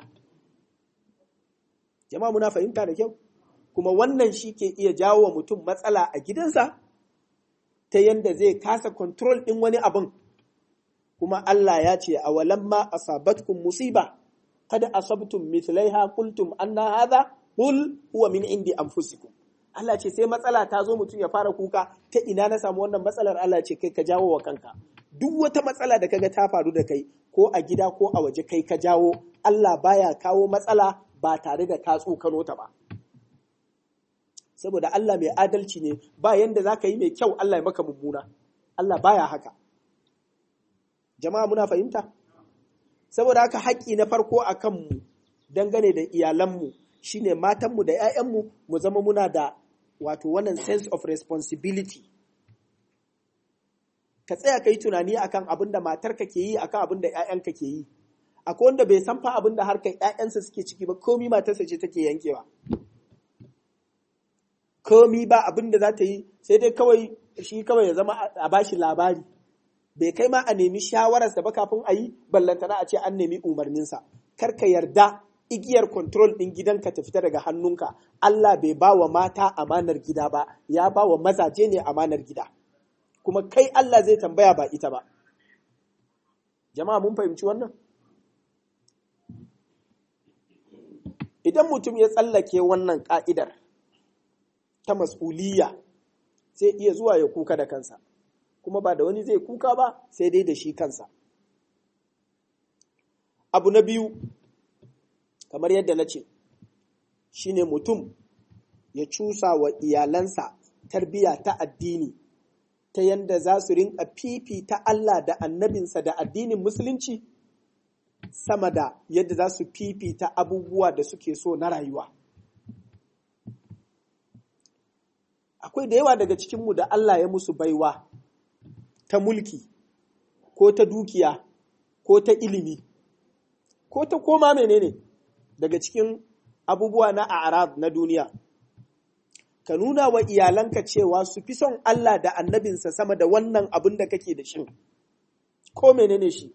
Jama'a muna fahimta da kyau? Kuma wannan shi ke iya jawo wa mutum matsala a gidansa, ta yanda zai kasa control ɗin wani abin. Kuma Allah ya ce, a walamma asabatkum musiba, kada asabtum mithlaiha qultum anna hadha qul huwa min indi anfusikum. Allah ce sai matsala ta zo mutum ya fara kuka, ta ina na samu wannan matsalar? Allah ce kai ka jawo wa kanka. Duk wata matsala da kaga ta faru da kai, ko a gida ko a waje, kai ka jawo. Allah baya kawo matsala ba tare da ka tsokano ta ba. Saboda Allah mai adalci ne, ba yanda za ka yi mai kyau Allah ya maka mummuna. Allah baya haka. Jama'a muna fahimta? Saboda haka haƙƙi na farko a kanmu dangane da iyalanmu shine matanmu da 'ya'yanmu mu zama muna da wato wannan sense of responsibility. Ka tsaya ka yi tunani akan abin da matarka ke yi, akan abin da 'ya'yanka ke yi. Akwai wanda bai san fa abin da harkar 'ya'yansa suke ciki ba, komi matarsa ce take yankewa. Komi ba abin da za ta yi, sai dai shi kawai ya zama a bashi labari. Bai kai ma a nemi shawararsa ba kafin a yi, ballantana a ce an nemi umarninsa. Kar ka yarda igiyar control ɗin gidanka ta fita daga hannunka. Allah bai ba wa mata amanar gida ba, ya ba wa mazaje ne amanar gida. kuma kai Allah zai tambaya ba ita ba. Jama'a mun fahimci wannan? Idan mutum ya tsallake wannan ƙa'idar ta mas'uliyya sai iya zuwa ya kuka da kansa, kuma ba da wani zai kuka ba sai dai da shi kansa. Abu na biyu, kamar yadda na ce, shi ne mutum ya cusa wa iyalansa tarbiyya ta addini ta yanda za su rinka fifita Allah da annabinsa da addinin musulunci sama da yadda za su fifita abubuwa da suke so na rayuwa. Akwai da yawa daga cikinmu da Allah ya musu baiwa ta mulki ko ta dukiya ko ta ilimi ko ta koma menene daga cikin abubuwa na a'rab na duniya. Ka nuna wa iyalanka cewa su fi son Allah da annabinsa sama da wannan abin da kake da shi, ko menene shi.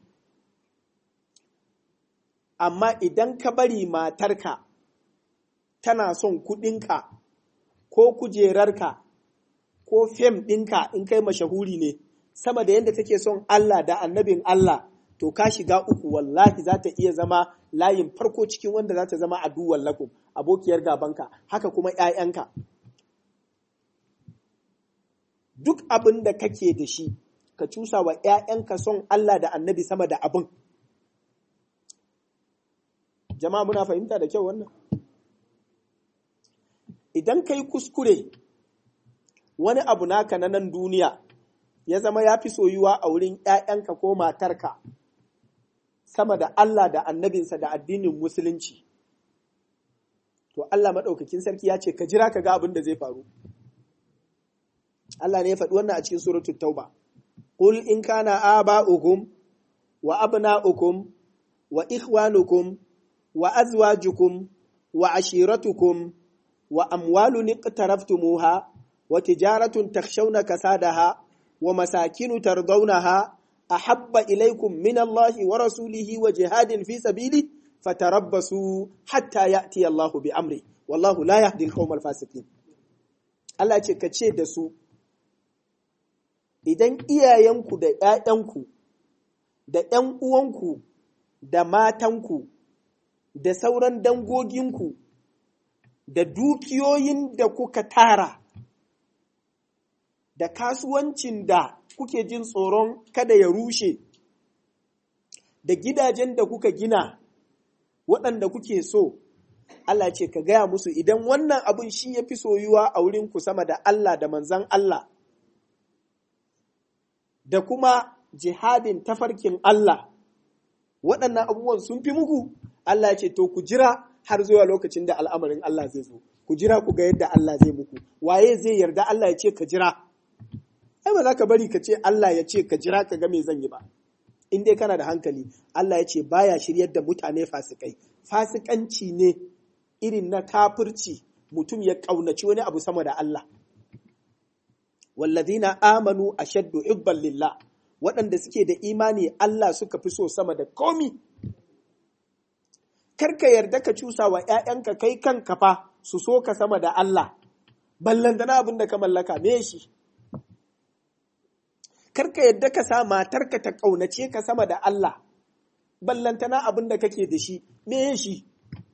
Amma idan ka bari matarka tana son kuɗinka ko kujerarka ko fem ɗinka in kai mashahuri ne, sama da yadda take son Allah da annabin Allah, to ka shiga uku, wallahi za ta iya zama layin farko cikin wanda za ta zama aduwwan lakum, abokiyar gabanka, haka kuma ‘ya'yanka. Duk abin da kake da shi, ka cusa wa ‘ya'yanka son Allah da annabi sama da abin. Jama'a muna fahimta da kyau wannan? Idan ka yi kuskure, wani abu naka na nan duniya ya zama ya fi soyuwa a wurin ‘ya'yanka ko matarka sama da Allah da annabinsa da addinin musulunci, to Allah maɗaukakin sarki ya ce ka jira ka ga abin da zai faru. Allah ne ya faɗi wannan a cikin suratul Tauba. Qul in kana aba'ukum wa abna'ukum wa ikhwanukum wa azwajukum wa ashiratukum wa amwalun iqtaraftumuha wa tijaratun takhshawna kasadaha wa masakinu tardawnaha ahabba ilaykum min Allahi wa rasulihi wa jihadin fi sabili fatarabbasu hatta ya'ti Allahu bi amri wallahu la yahdi al-qawma al-fasiqin. Allah ce ka ce da su, idan iyayenku da ‘ya'yanku, da ‘yan uwanku, da matanku, da sauran dangoginku, da dukiyoyin da kuka tara, da kasuwancin da kuke jin tsoron kada ya rushe, da gidajen da kuka gina, waɗanda kuke so, Allah ce ka gaya musu idan wannan abin shi ya fi soyuwa a wurinku sama da Allah da manzan Allah, da kuma jihadin tafarkin Allah, waɗannan abubuwan sun fi muku, Allah ce to ku jira har zuwa lokacin da al'amarin Allah zai zo, ku jira ku ga yadda Allah zai muku, waye zai yarda Allah ya ce ka jira? Ai ba za ka bari ka ce Allah ya ce ka jira ka ga me zan yi ba. In dai kana da hankali, Allah ya ce baya shiryar da mutane fasikai. Fasikanci ne irin na kafirci, mutum ya ƙaunaci wani abu sama da Allah. Wallazina amanu ashaddu hubban lillah, waɗanda suke da imani Allah suka fi so sama da komi. Karka yarda ka cusa wa ‘ya'yanka kai kanka fa su so ka sama da Allah, ballantana abin da ka mallaka me shi. Karka yarda ka sa matarka ta ƙaunace ka sama da Allah, ballantana abin da kake da shi me shi.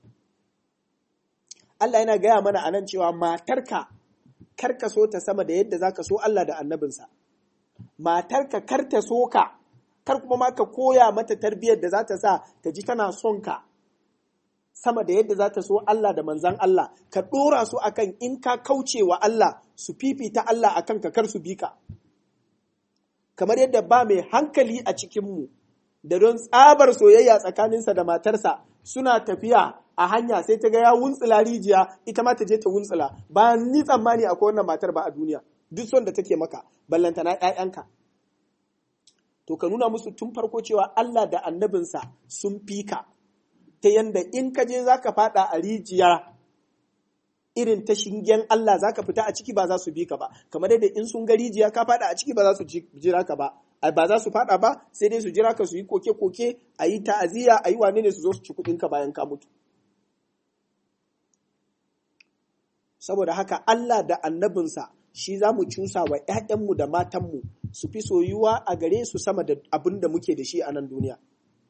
Allah yana gaya mana a nan cewa matarka karka so ta sama da yadda za ka so Allah da annabinsa. Matarka kar ta so ka, kar kuma ma ka koya mata tarbiyyar da za ta sa ta ji tana son ka sama da yadda za ta so Allah da manzan Allah. Ka ɗora su akan in ka kauce wa Allah su fifita Allah akan ka kar su bi ka. Kamar yadda ba mai hankali a cikinmu da don tsabar soyayya tsakaninsa da matarsa suna tafiya a hanya sai ta ga ya wuntsila rijiya ita ma ta je ta wuntsila, ba ni tsammani akwai wannan matar ba a duniya, duk son da take maka ballantana ‘ya'yanka. To ka nuna musu tun farko cewa Allah da annabinsa sun fi ka, ta yanda in ka je za ka fada a rijiya irin ta shingen Allah za ka fita a ciki ba za su bi ka ba, kamar yadda in sun ga rijiya ka fada a ciki ba za su jira ka ba, ba za su fada ba sai dai su jira ka su yi koke-koke, a yi ta'aziyya, a yi wane ne su zo su ci kuɗinka bayan ka mutu. Saboda haka Allah da annabinsa shi za mu cusa wa 'ya'yanmu da matanmu su fi soyuwa a gare su sama da abin da muke da shi a nan duniya.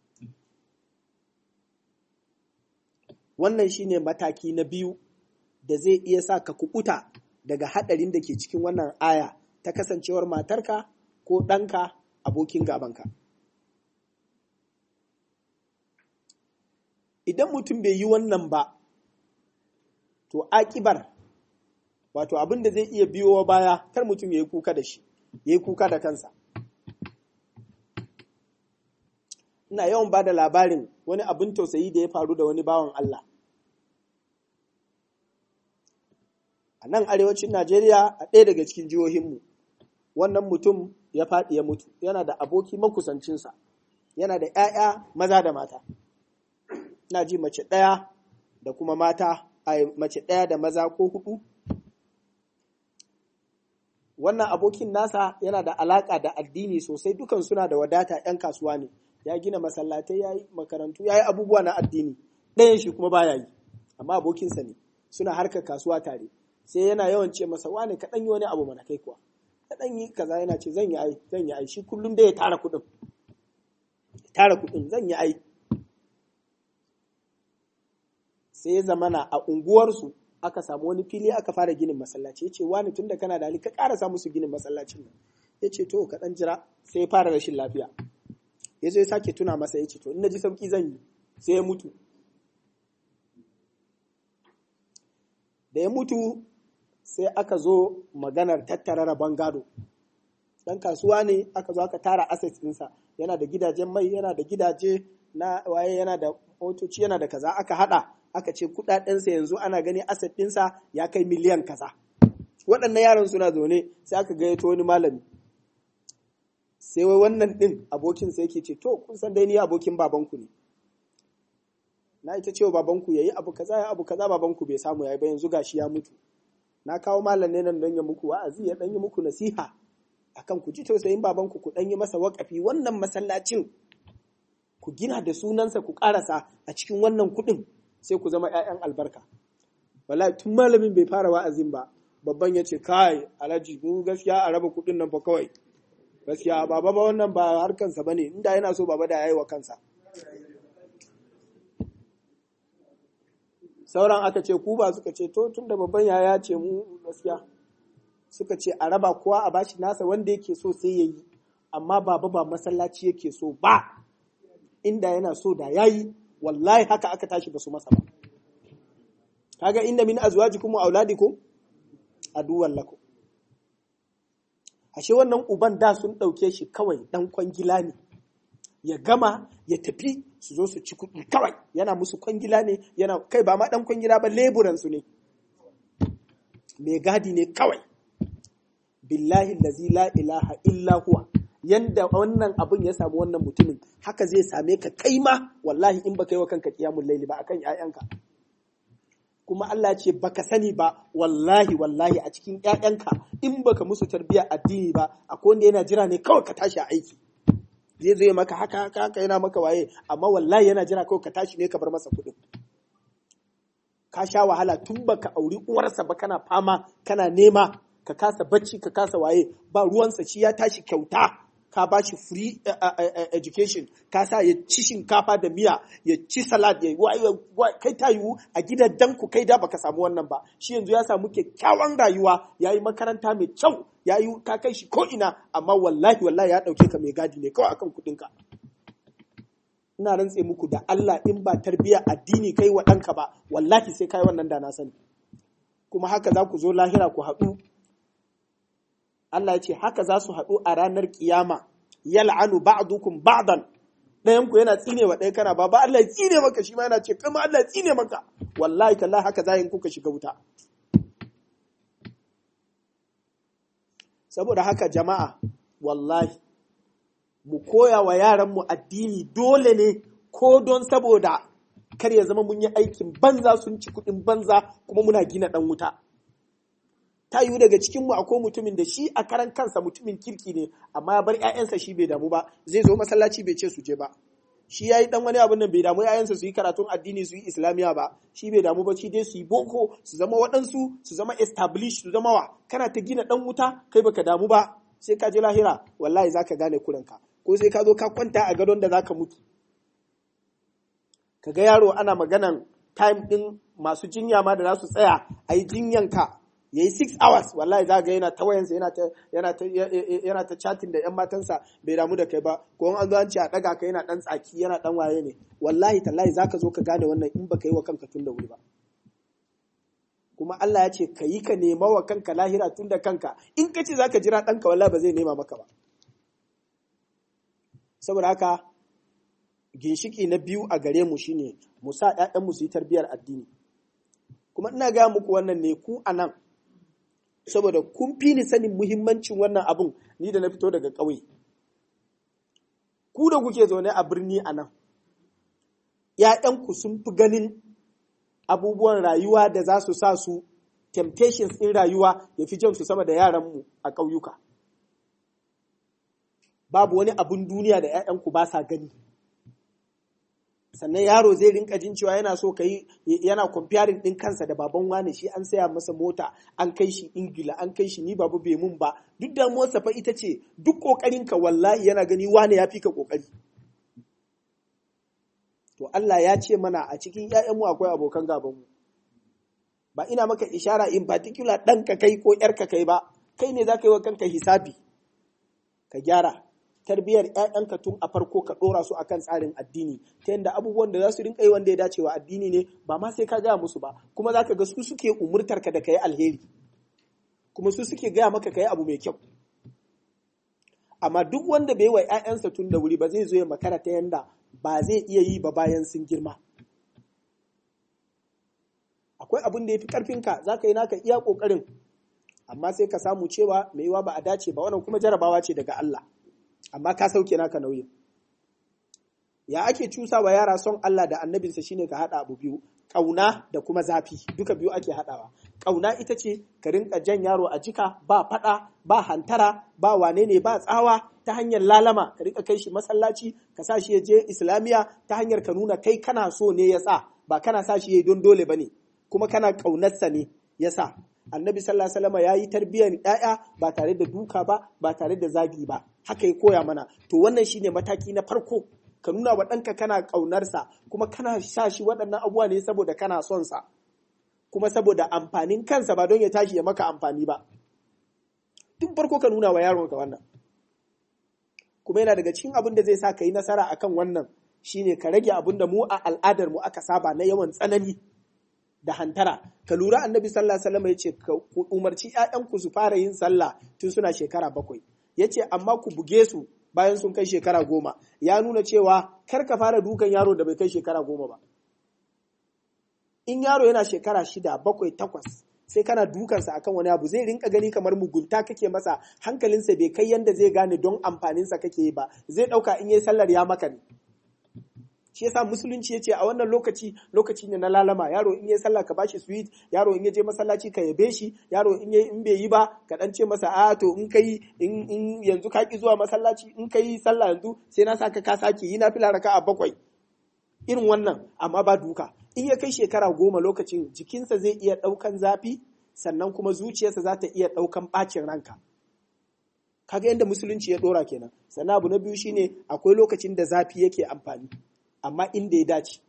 Wannan shi ne mataki na biyu da zai iya sa ka kuɓuta daga haɗarin da ke cikin wannan aya ta kasancewar matarka ko ɗanka abokin gabanka. Idan mutum bai yi wannan ba, to akibar, wato abin da zai iya biyo baya, kar mutum ya yi kuka da shi, ya yi kuka da kansa. Ina yawan ba da labarin wani abin tausayi da ya faru da wani bawan Allah. A nan arewacin Najeriya, a ɗaya daga cikin jihohinmu, wannan mutum ya faɗi ya mutu, yana da aboki makusancinsa, yana da ‘ya'ya maza da mata. Ina ji mace ɗaya da kuma mace ɗaya da maza ko huɗu. Wannan abokin nasa yana da alaƙa da addini sosai, dukan suna da wadata, ‘yan kasuwa ne, ya gina masallatai, ya yi makarantu, ya yi abubuwa na addini, ɗayan shi kuma baya yi, amma abokinsa ne, suna harkar kasuwa tare. Sai yana yawan ce masa, wane ka ɗan yi wani abu mana kai kuwa, ka ɗan yi kaza, yana ce zan yi ai, shi kullum da ya tara kuɗin, zan yi ai. Sai ya zamana a unguwarsu aka samu wani fili aka fara ginin masallaci, ya ce wani tun da kana da hali ka ƙarasa musu ginin masallacin nan. Ya ce to ka ɗan jira, sai ya fara rashin lafiya. Ya zo ya sake tuna masa, ya ce to in na ji sauƙi zan yi, sai ya mutu. Da ya mutu sai aka zo maganar tattara rabon gado. Dan kasuwa ne, aka zo aka tara assets ɗinsa, yana da gidajen mai, yana da gidaje na waye, yana da motoci, yana da kaza, aka haɗa, aka ce kuɗaɗensa yanzu ana gani asset ɗinsa ya kai miliyan kaza. Waɗannan yaran suna zaune, sai aka gayyato wani malami. Sai wai wannan ɗin abokin sai yake ce, to kun san dai ni abokin babanku ne. Na ita cewa babanku yayi abu kaza babanku bai samu yayi ba, yanzu gashi ya mutu. Na kawo malam ne nan don ya muku wa'azi, ya dan yi muku nasiha akan ku ji tausayin babanku, ku dan yi masa waƙafi, wannan masallacin ku gina da sunansa, ku karasa a cikin wannan kuɗin, sai ku zama 'ya'yan albarka. Wallahi tun malamin bai fara wa'azin ba, babban ya ce kai alhaji mu gaskiya a raba kuɗin nan fa kawai, gaskiya baba ba wannan ba harkansa bane, inda yana so baba da yayi wa kansa. Sauran aka ce ku ba, suka ce to tunda babban yaya ce mu gaskiya, suka ce a raba kowa a bashi nasa wanda yake so sai yayi, amma baba ba masallaci yake so ba, inda yana so da yayi. Wallahi haka aka tashi ba su masa ba. Kaga inda min azwajikum wa auladikum aduwwan lakum. Ashe wannan uban da sun dauke shi kawai dan kwangila ne, ya gama ya tafi su zo su ci kuɗi kawai, yana musu kwangila ne, yana kai ba ma dan kwangila ba, leburan su ne, mai gadi ne kawai. Billahi allazi la ilaha illa huwa, yanda wannan abin ya samu wannan mutumin haka zai same ka kai ma, wallahi in baka yi wa kanka qiyamul layli ba akan ƴaƴanka. Kuma Allah ce baka sani ba, wallahi a cikin ƴaƴanka in baka musu tarbiyya addini ba, akwai wanda yana jira ne kawai ka tashi a aiki. Zai zo maka haka yana maka waye, amma wallahi yana jira kawai ka tashi ne ka bar masa kuɗin. Ka sha wahala tun baka auri uwarsa ba, kana fama kana nema, ka kasa bacci, ka kasa waye, ba ruwansa, shi ya tashi kyauta, ka ba shi free education, ka sa ya ci shinkafa da miya, ya ci salad, ya kai ta yiwu a gidan ku kai da baka samu wannan ba. Shi yanzu ya samu kyakkyawan rayuwa, ya yi makaranta mai kyau, ya yi ka kai shi ko ina, amma wallahi ya ɗauke ka mai gadi ne kawai akan kuɗinka. Ina rantse muku da Allah, in ba tarbiyya addini kai wa ɗanka ba, wallahi sai kai wannan da na sani. Kuma haka za ku zo lahira ku haɗu. Allah ya ce haka za su haɗu a ranar kiyama, yal'anu ba'dukum ba'dan, ɗayan ku yana tsine wa ɗaya, kana baba Allah ya tsine maka, shi ma yana ce kai ma Allah ya tsine maka. Wallahi tallahi haka za yin kuka shiga wuta. Saboda haka jama'a, wallahi mu koya wa yaranmu addini dole ne, ko don saboda kar ya zama mun yi aikin banza, sun ci kuɗin banza kuma muna gina ɗan wuta. Ta yiwu daga cikinmu akwai mutumin da shi a karan kansa mutumin kirki ne, amma ya bar ‘ya'yansa shi bai damu ba, zai zo masallaci bai ce su je ba. shi yayi dan wani abun nan bai damu yayansa su yi karatun addini su yi islamiya ba, shi bai damu ba, shi dai su yi boko su zama waɗansu su zama established su zama wa, kana ta gina dan wuta kai baka damu ba, sai ka je lahira wallahi zaka gane kuranka, ko sai ka zo ka kwanta a gadon da zaka mutu. Kaga yaro ana maganan time din masu jinya ma da za su tsaya a yi jinyanka ya yi 6 hours, wallahi za ga yana ta wayansa yana ta chatting da 'yan matansa bai damu da kai ba, ko an zo an ce a ɗaga ka yana ɗan tsaki yana ɗan waye ne, wallahi tallahi za ka zo ka gane wannan in baka yi wa kanka tun da wuri ba. Kuma Allah ya ce ka yi ka nema wa kanka lahira tun da kanka, in ka ce za ka jira ɗanka wallahi ba zai nema maka ba. Saboda haka ginshiki na biyu a gare mu shine mu sa ‘ya'yanmu su yi tarbiyar addini. Kuma ina gaya muku wannan ne ku a nan, saboda kun fi ni sanin muhimmancin wannan abun ni da na fito daga ƙauye. Ku da kuke zaune a birni a nan, ‘ya'yanku sun fi ganin abubuwan rayuwa da za su sa su temptations ɗin rayuwa ya fi jan su sama da yaranmu a ƙauyuka. Babu wani abun duniya da ‘ya'yanku ba sa gani. Sannan yaro zai rinka jin cewa yana so yana comparing din kansa da baban wane, shi an saya masa mota an kai shi Ingila an kai shi, ni babu bai mun ba, duk damuwarsa fa ita ce duk kokarinka wallahi yana gani wane ya fi ka kokari. To Allah ya ce mana a cikin ƴaƴanmu akwai abokan gabanmu. Ba ina maka ishara in particular ɗanka kai ko ƴarka kai ba, kai ne za ka yi wa kanka hisabi ka gyara tarbiyar ‘ya'yanka tun a farko, ka ɗora su akan tsarin addini, ta yadda abubuwan da za su rinƙa yi wanda ya dace wa addini ne, ba ma sai ka gaya musu ba, kuma za ka ga su suke umurtar ka da ka yi alheri, kuma su suke gaya maka ka yi abu mai kyau. Amma duk wanda bai wa ‘ya'yansa tun da wuri ba zai zo ya makara ta yanda ba zai iya yi ba bayan sun girma. Akwai abin da ya fi ƙarfinka, za ka yi naka iya ƙoƙarin, amma sai ka samu cewa mai yiwa ba a dace ba, wannan kuma jarabawa ce daga Allah. Amma ka sauke naka nauyin. Ya ake cusa wa yara son Allah da annabinsa shine ka haɗa abu biyu, ƙauna da kuma zafi, duka biyu ake haɗawa. Ƙauna ita ce ka rinka jan yaro a jika, ba faɗa, ba hantara, ba wane ne, ba tsawa, ta hanyar lalama, ka rinka kai shi masallaci, ka sa shi ya je Islamiya ta hanyar ka nuna kai kana so ne ya sa, ba kana sa shi ya yi don dole ba ne, kuma kana ƙaunarsa ne ya sa. Annabi sallallahu alaihi wasallam yayi tarbiyyar ƴaƴa ba tare da duka ba, ba tare da zagi ba, haka ya koya mana. To wannan shine mataki na farko, ka nuna wa ɗanka kana ƙaunarsa, kuma kana sa shi waɗannan abubuwa ne saboda kana son sa, kuma saboda amfanin kansa ba don ya tashi ya maka amfani ba. Tun farko ka nuna wa yaronka wannan. Kuma yana daga cikin abin da zai sa ka yi nasara akan wannan shine ka rage abin da mu a al'adar mu aka saba na yawan tsanani da hantara. Ka lura Annabi sallallahu alaihi wasallam yace ku umarci ƴaƴanku su fara yin sallah tun suna shekara 7, yace amma ku buge su bayan sun kai shekara 10. Ya nuna cewa kar ka fara dukan yaro da bai kai shekara 10 ba. In yaro yana shekara 6, 7, 8 sai kana dukansa akan wani abu, zai rinka gani kamar mugunta kake masa, hankalinsa bai kai yanda zai gane don amfaninsa kake yi ba, zai ɗauka in yi sallar ya maka ne. Shi yasa musulunci yace a wannan lokaci ne na lalama, yaro in yayi sallah ka bashi sweet, yaro in yaje masallaci ka yabe shi, yaro in bai yi ba ka dan ce masa a to in kai in yanzu ka ki zuwa masallaci, in kai sallah yanzu sai na saka ka saki yi nafila raka'a 7, irin wannan, amma ba duka. In ya kai shekara 10 lokacin jikinsa zai iya daukan zafi, sannan kuma zuciyarsa za ta iya daukan bacin ranka. Kaga yanda musulunci ya dora kenan. Sannan abu na biyu shine akwai lokacin da zafi yake amfani, amma inda ya dace.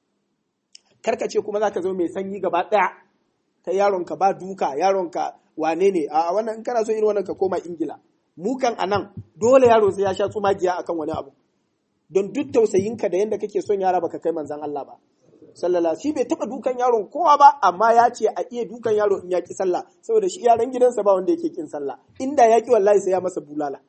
Karkace kuma za ka zo mai sanyi gaba ɗaya, ta yaronka ba duka, yaronka wane ne, a wannan in kana so irin wannan ka koma Ingila. Mukan a nan dole yaro sai ya sha tsumagiya akan wani abu, don duk tausayinka da yadda kake son yara baka kai manzan Allah ba. Sallallahu shi bai taɓa dukan yaron kowa ba, amma ya ce a iya dukan yaro in ya ki sallah, saboda shi yaran gidansa ba wanda yake kin sallah, inda ya ki wallahi sai ya masa bulala,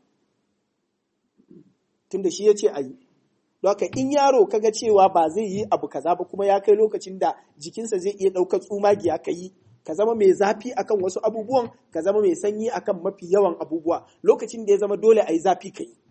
tunda shi ya ce a yi. Doka in yaro kaga cewa ba zai yi abu kaza ba, kuma ya kai lokacin da jikinsa zai iya ɗaukar tsumagiya ka yi, ka zama mai zafi akan wasu abubuwan, ka zama mai sanyi akan mafi yawan abubuwa. Lokacin da ya zama dole a yi zafi ka yi.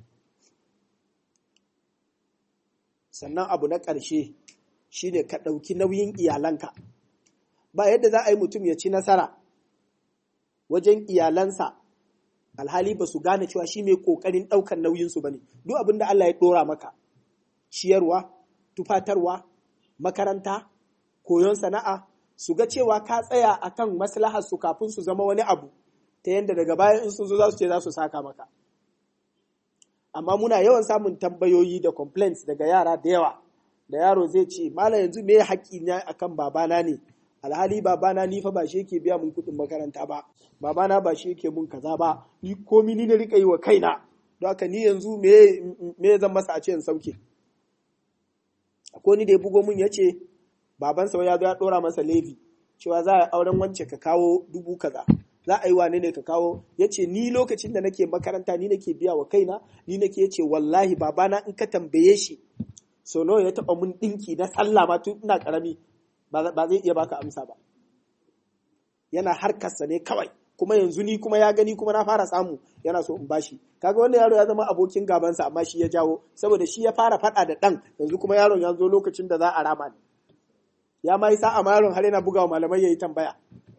Sannan abu na ƙarshe shi ne ka ɗauki nauyin iyalanka. Ba yadda za a yi mutum ya ci nasara wajen iyalansa alhali ba su gane cewa shi mai ƙoƙarin ɗaukar nauyinsu ba ne. Duk abin da Allah ya ɗora maka, ciyarwa, tufatarwa, makaranta, koyon sana'a, su ga cewa ka tsaya akan maslahar su kafin su zama wani abu, ta yadda daga baya in sun zo za su ce za su saka maka. Amma muna yawan samun tambayoyi da complaints daga yara da yawa, da yaro zai ce, Malam yanzu me haƙƙi na akan babana ne, alhali babana ni fa ba shi yake biya mun kuɗin makaranta ba, babana ba shi yake mun kaza ba, ni komi ni na rika yi wa kaina, don haka ni yanzu me zan masa a ce in sauke. Akwai ni da ya bugo mun ya ce babansa ya zo ya ɗora masa levi cewa za a auren wance ka kawo 1000 kaza, za a yi wane ne ka kawo, ya ce ni lokacin da nake makaranta ni nake biya wa kaina, ni nake, ya ce wallahi babana in ka tambaye shi so nawa ya taɓa mun ɗinki na sallah ma tun ina ƙarami ba zai iya baka amsa ba. Yana harkarsa ne kawai, kuma yanzu ni kuma ya gani kuma na fara samu yana so in bashi. Kaga wannan yaro ya zama abokin gabansa, amma shi ya jawo, saboda shi ya fara faɗa da ɗan, yanzu kuma yaron ya zo lokacin da za a rama ne. Ya ma yi sa'a ma yaron har yana bugawa malamai ya yi tambaya.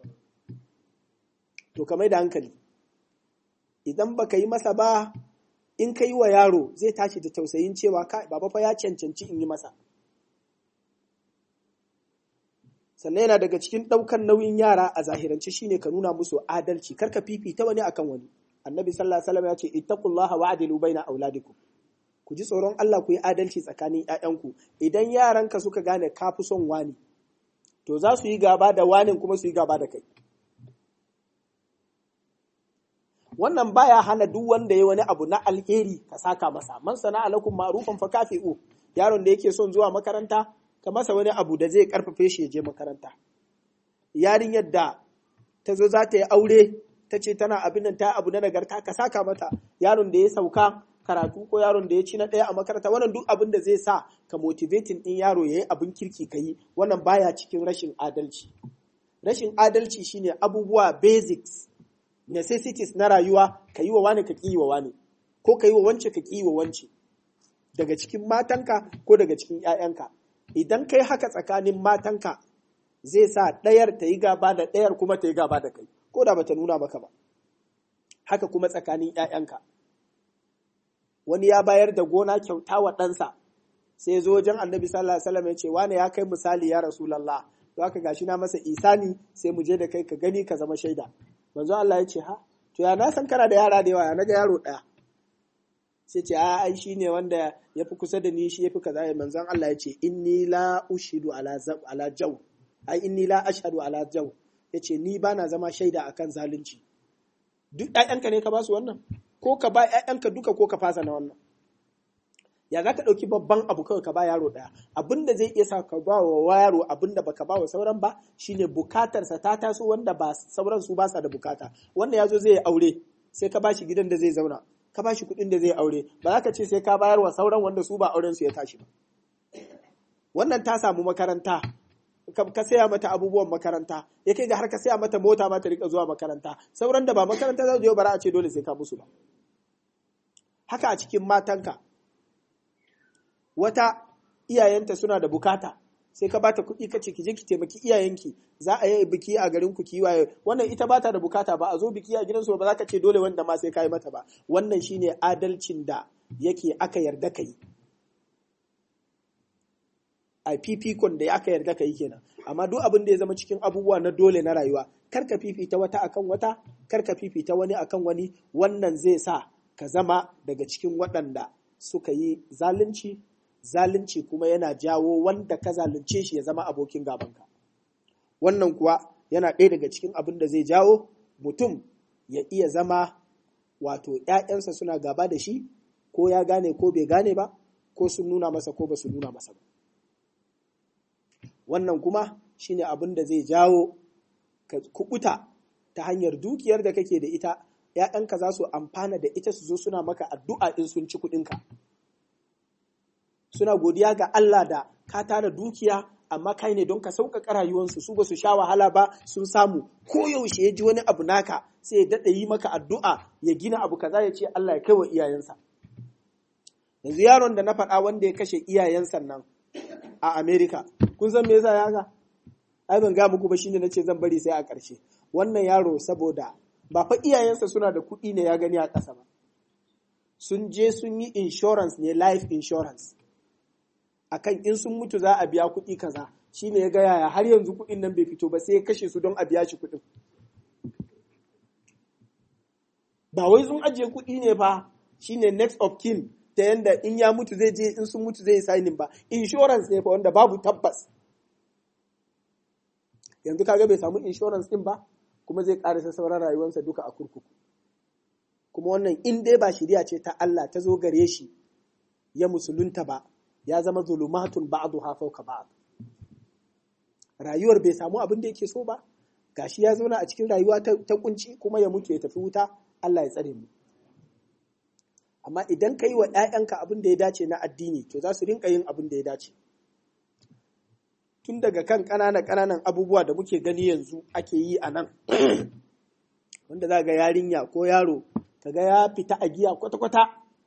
To kamar da hankali, idan baka yi masa ba, in ka yi wa yaro zai tashi da tausayin cewa baba fa ya cancanci in yi masa. Sannan yana daga cikin ɗaukar nauyin yara a zahirance shine ka nuna musu adalci, karka fifita wani akan wani. Annabi sallallahu alaihi wasallam ya ce ittaqullaha wa'dilu baina auladikum. Ku ji tsoron Allah, ku yi adalci tsakanin ƴaƴanku. Idan yaranka suka gane ka fi son wani, to za su yi gaba da wani kuma su yi gaba da kai. Wannan baya hana duk wanda ya wani abu na alheri ka saka masa. Man sana'a lakum ma'rufan fa kafi'u. Yaron da yake son zuwa makaranta, ka masa wani abu da zai karfafe shi ya je makaranta. Yarinyar da ta zo za ta yi aure, ta ce tana abin nan ta abu na nagarta, ka saka mata. Yaron da ya sauka karatu ko yaron da ya ci na ɗaya a makaranta, wannan duk abin da zai sa ka motivating ɗin yaro ya yi abin kirki ka yi, wannan baya cikin rashin adalci. Rashin adalci shine abubuwa basics, necessities na rayuwa, ka yi wa wani ka ƙi wa wani, ko ka yi wa wance ka ƙi wa wance, daga cikin matanka ko daga cikin ‘ya'yanka. Idan kai haka tsakanin matanka, zai sa ɗayar ta yi gaba da ɗayar kuma ta yi gaba da kai, ko da bata nuna maka ba. Haka kuma tsakanin ‘ya'yanka. Wani ya bayar da gona kyauta wa ɗansa, sai zo wajen Annabi sallallahu alaihi wasallam ya ce, wane ya kai misali ya Rasulullah, to haka gashi na masa isani, sai mu je da kai ka gani ka zama shaida. Manzo Allah ya ce, ha, to ya na san kana da yara da yawa, ya naga yaro ɗaya. Sai ce, ai shi ne wanda ya fi kusa da ni, shi ya fi kaza. Manzon Allah ya ce, inni la ushidu ala jaw, ai inni la ashhadu ala jaw, ya ce ni ba na zama shaida akan zalunci. Duk ƴaƴanka ne ka ba su wannan, ko ka ba ƴaƴanka duka ko ka fasa na wannan. Ya za ka ɗauki babban abu kawai ka ba yaro ɗaya, abin da zai iya sa ka ba wa yaro abin da baka ba wa sauran ba, shine bukatarsa ta taso wanda ba sauran su ba sa da bukata. Wanda ya zo zai aure, sai ka ba shi gidan da zai zauna, ka ba shi kuɗin da zai aure, ba za ka ce sai ka bayar wa sauran wanda su ba auren su ya tashi ba. Wannan ta samu makaranta, ka saya mata abubuwan makaranta, ya kai ga har ka saya mata mota ma ta rika zuwa makaranta, sauran da ba makaranta za su je, bara a ce dole sai ka musu ba. Haka a cikin matanka, wata iyayenta suna da bukata, sai ka bata kuɗi ka ce ki je ki taimaki iyayenki, za a yi biki a garin ku kiwaye, wannan ita bata da bukata, ba a zo biki a gidansu ba za ka ce dole wanda ma sai ka yi mata ba. Wannan shine adalcin da yake aka yarda ka yi, a fifikon da aka yarda ka yi kenan. Amma duk abin da ya zama cikin abubuwa na dole na rayuwa, kar ka fifita wata akan wata, kar ka fifita wani akan wani, wannan zai sa ka zama daga cikin waɗanda suka yi zalunci. Zalunci kuma yana jawo wanda ka zalunce shi ya zama abokin gabanka. Wannan kuwa yana ɗaya daga cikin abin da zai jawo mutum ya iya zama, wato ‘ya'yansa suna gaba da shi, ko ya gane ko bai gane ba, ko sun nuna masa ko ba su nuna masa ba. Wannan kuma shine abin da zai jawo ka kubuta ta hanyar dukiyar da kake da ita, ‘ya'yanka za su amfana da ita, su zo suna maka addu'a in sun ci kuɗinka. Suna godiya ga Allah da ka tara dukiya, amma kai ne don ka sauƙaƙa rayuwarsu, su ba su sha wahala ba, sun samu. Ko yaushe ya ji wani abu naka, sai ya daɗa yi maka addu'a, ya gina abu kaza, ya ce Allah ya kai wa iyayensa. Yanzu yaron da na faɗa wanda ya kashe iyayensa nan a Amerika, kun san me yasa ya ga? Ai ban ga muku ba, shine nace zan bari sai a ƙarshe. Wannan yaro saboda ba fa iyayensa suna da kuɗi ne ya gani a ƙasa ba. Sun je sun yi insurance ne, life insurance. akan in sun mutu za a biya kuɗi kaza, shine ya ga yaya har yanzu kuɗin nan bai fito ba sai ya kashe su don a biya shi kuɗin. Ba wai sun ajiye kuɗi ne fa shine next of kin ta yanda in ya mutu zai je, in sun mutu zai signing ba, insurance ne fa wanda babu tabbas. Yanzu kaga bai samu insurance din ba kuma zai karasa sauran rayuwarsa duka a kurkuku. Kuma wannan in dai ba shari'a ce ta Allah ta zo gare shi ya musulunta ba, ya zama zulumatun ba'duha fawqa ba'd. Rayuwar bai samu abin da yake so ba, gashi ya zauna a cikin rayuwa ta kunci kuma ya mutu ya tafi wuta, Allah ya tsare mu. Amma idan ka yi wa ‘ya'yanka abin da ya dace na addini, to za su rinka yin abin da ya dace. Tun daga kan ƙananan abubuwa da muke gani yanzu ake yi a nan, wanda za ga yarinya ko yaro, ka ga ya fita a giya kwata-kwata,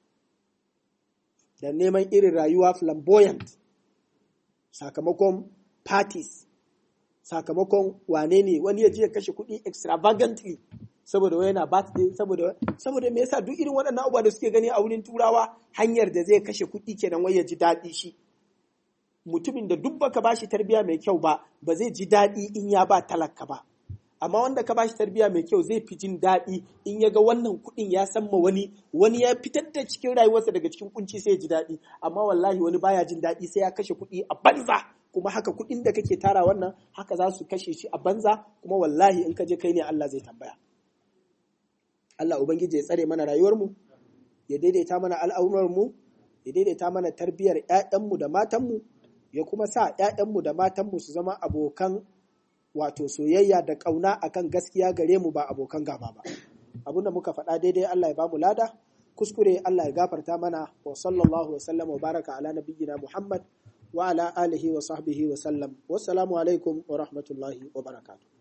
da neman irin rayuwa flamboyant, sakamakon parties, sakamakon wane ne, wani ya je ya kashe kuɗi extravagantly, saboda wai yana birthday, saboda me yasa duk irin waɗannan abubuwa da suke gani a wurin turawa hanyar da zai kashe kuɗi kenan wai ya ji daɗi shi. Mutumin da duk baka bashi tarbiya mai kyau ba zai ji daɗi in ya ba talaka ba. Amma wanda ka bashi tarbiya mai kyau zai fi jin daɗi in ya ga wannan kuɗin ya san ma wani ya fitar da cikin rayuwarsa daga cikin kunci sai ya ji daɗi. Amma wallahi wani baya jin daɗi sai ya kashe kuɗi a banza. Kuma haka kuɗin da kake tara wannan haka za su kashe shi a banza, kuma wallahi in ka je kai ne Allah zai tambaya. Allah Ubangiji ya tsare mana rayuwarmu, ya daidaita mana al'amuranmu, ya daidaita mana tarbiyar ‘ya'yanmu da matanmu, ya kuma sa ‘ya'yanmu da matanmu su zama abokan wato soyayya da ƙauna akan gaskiya gare mu ba abokan gaba ba. Abin da muka faɗa daidai Allah ya ba mu lada, kuskure Allah ya gafarta mana, wa sallallahu wa sallam wa baraka ala nabiyyina Muhammad wa ala alihi wa sahbihi wa sallam. Wassalamu alaikum wa rahmatullahi wa barakatuh.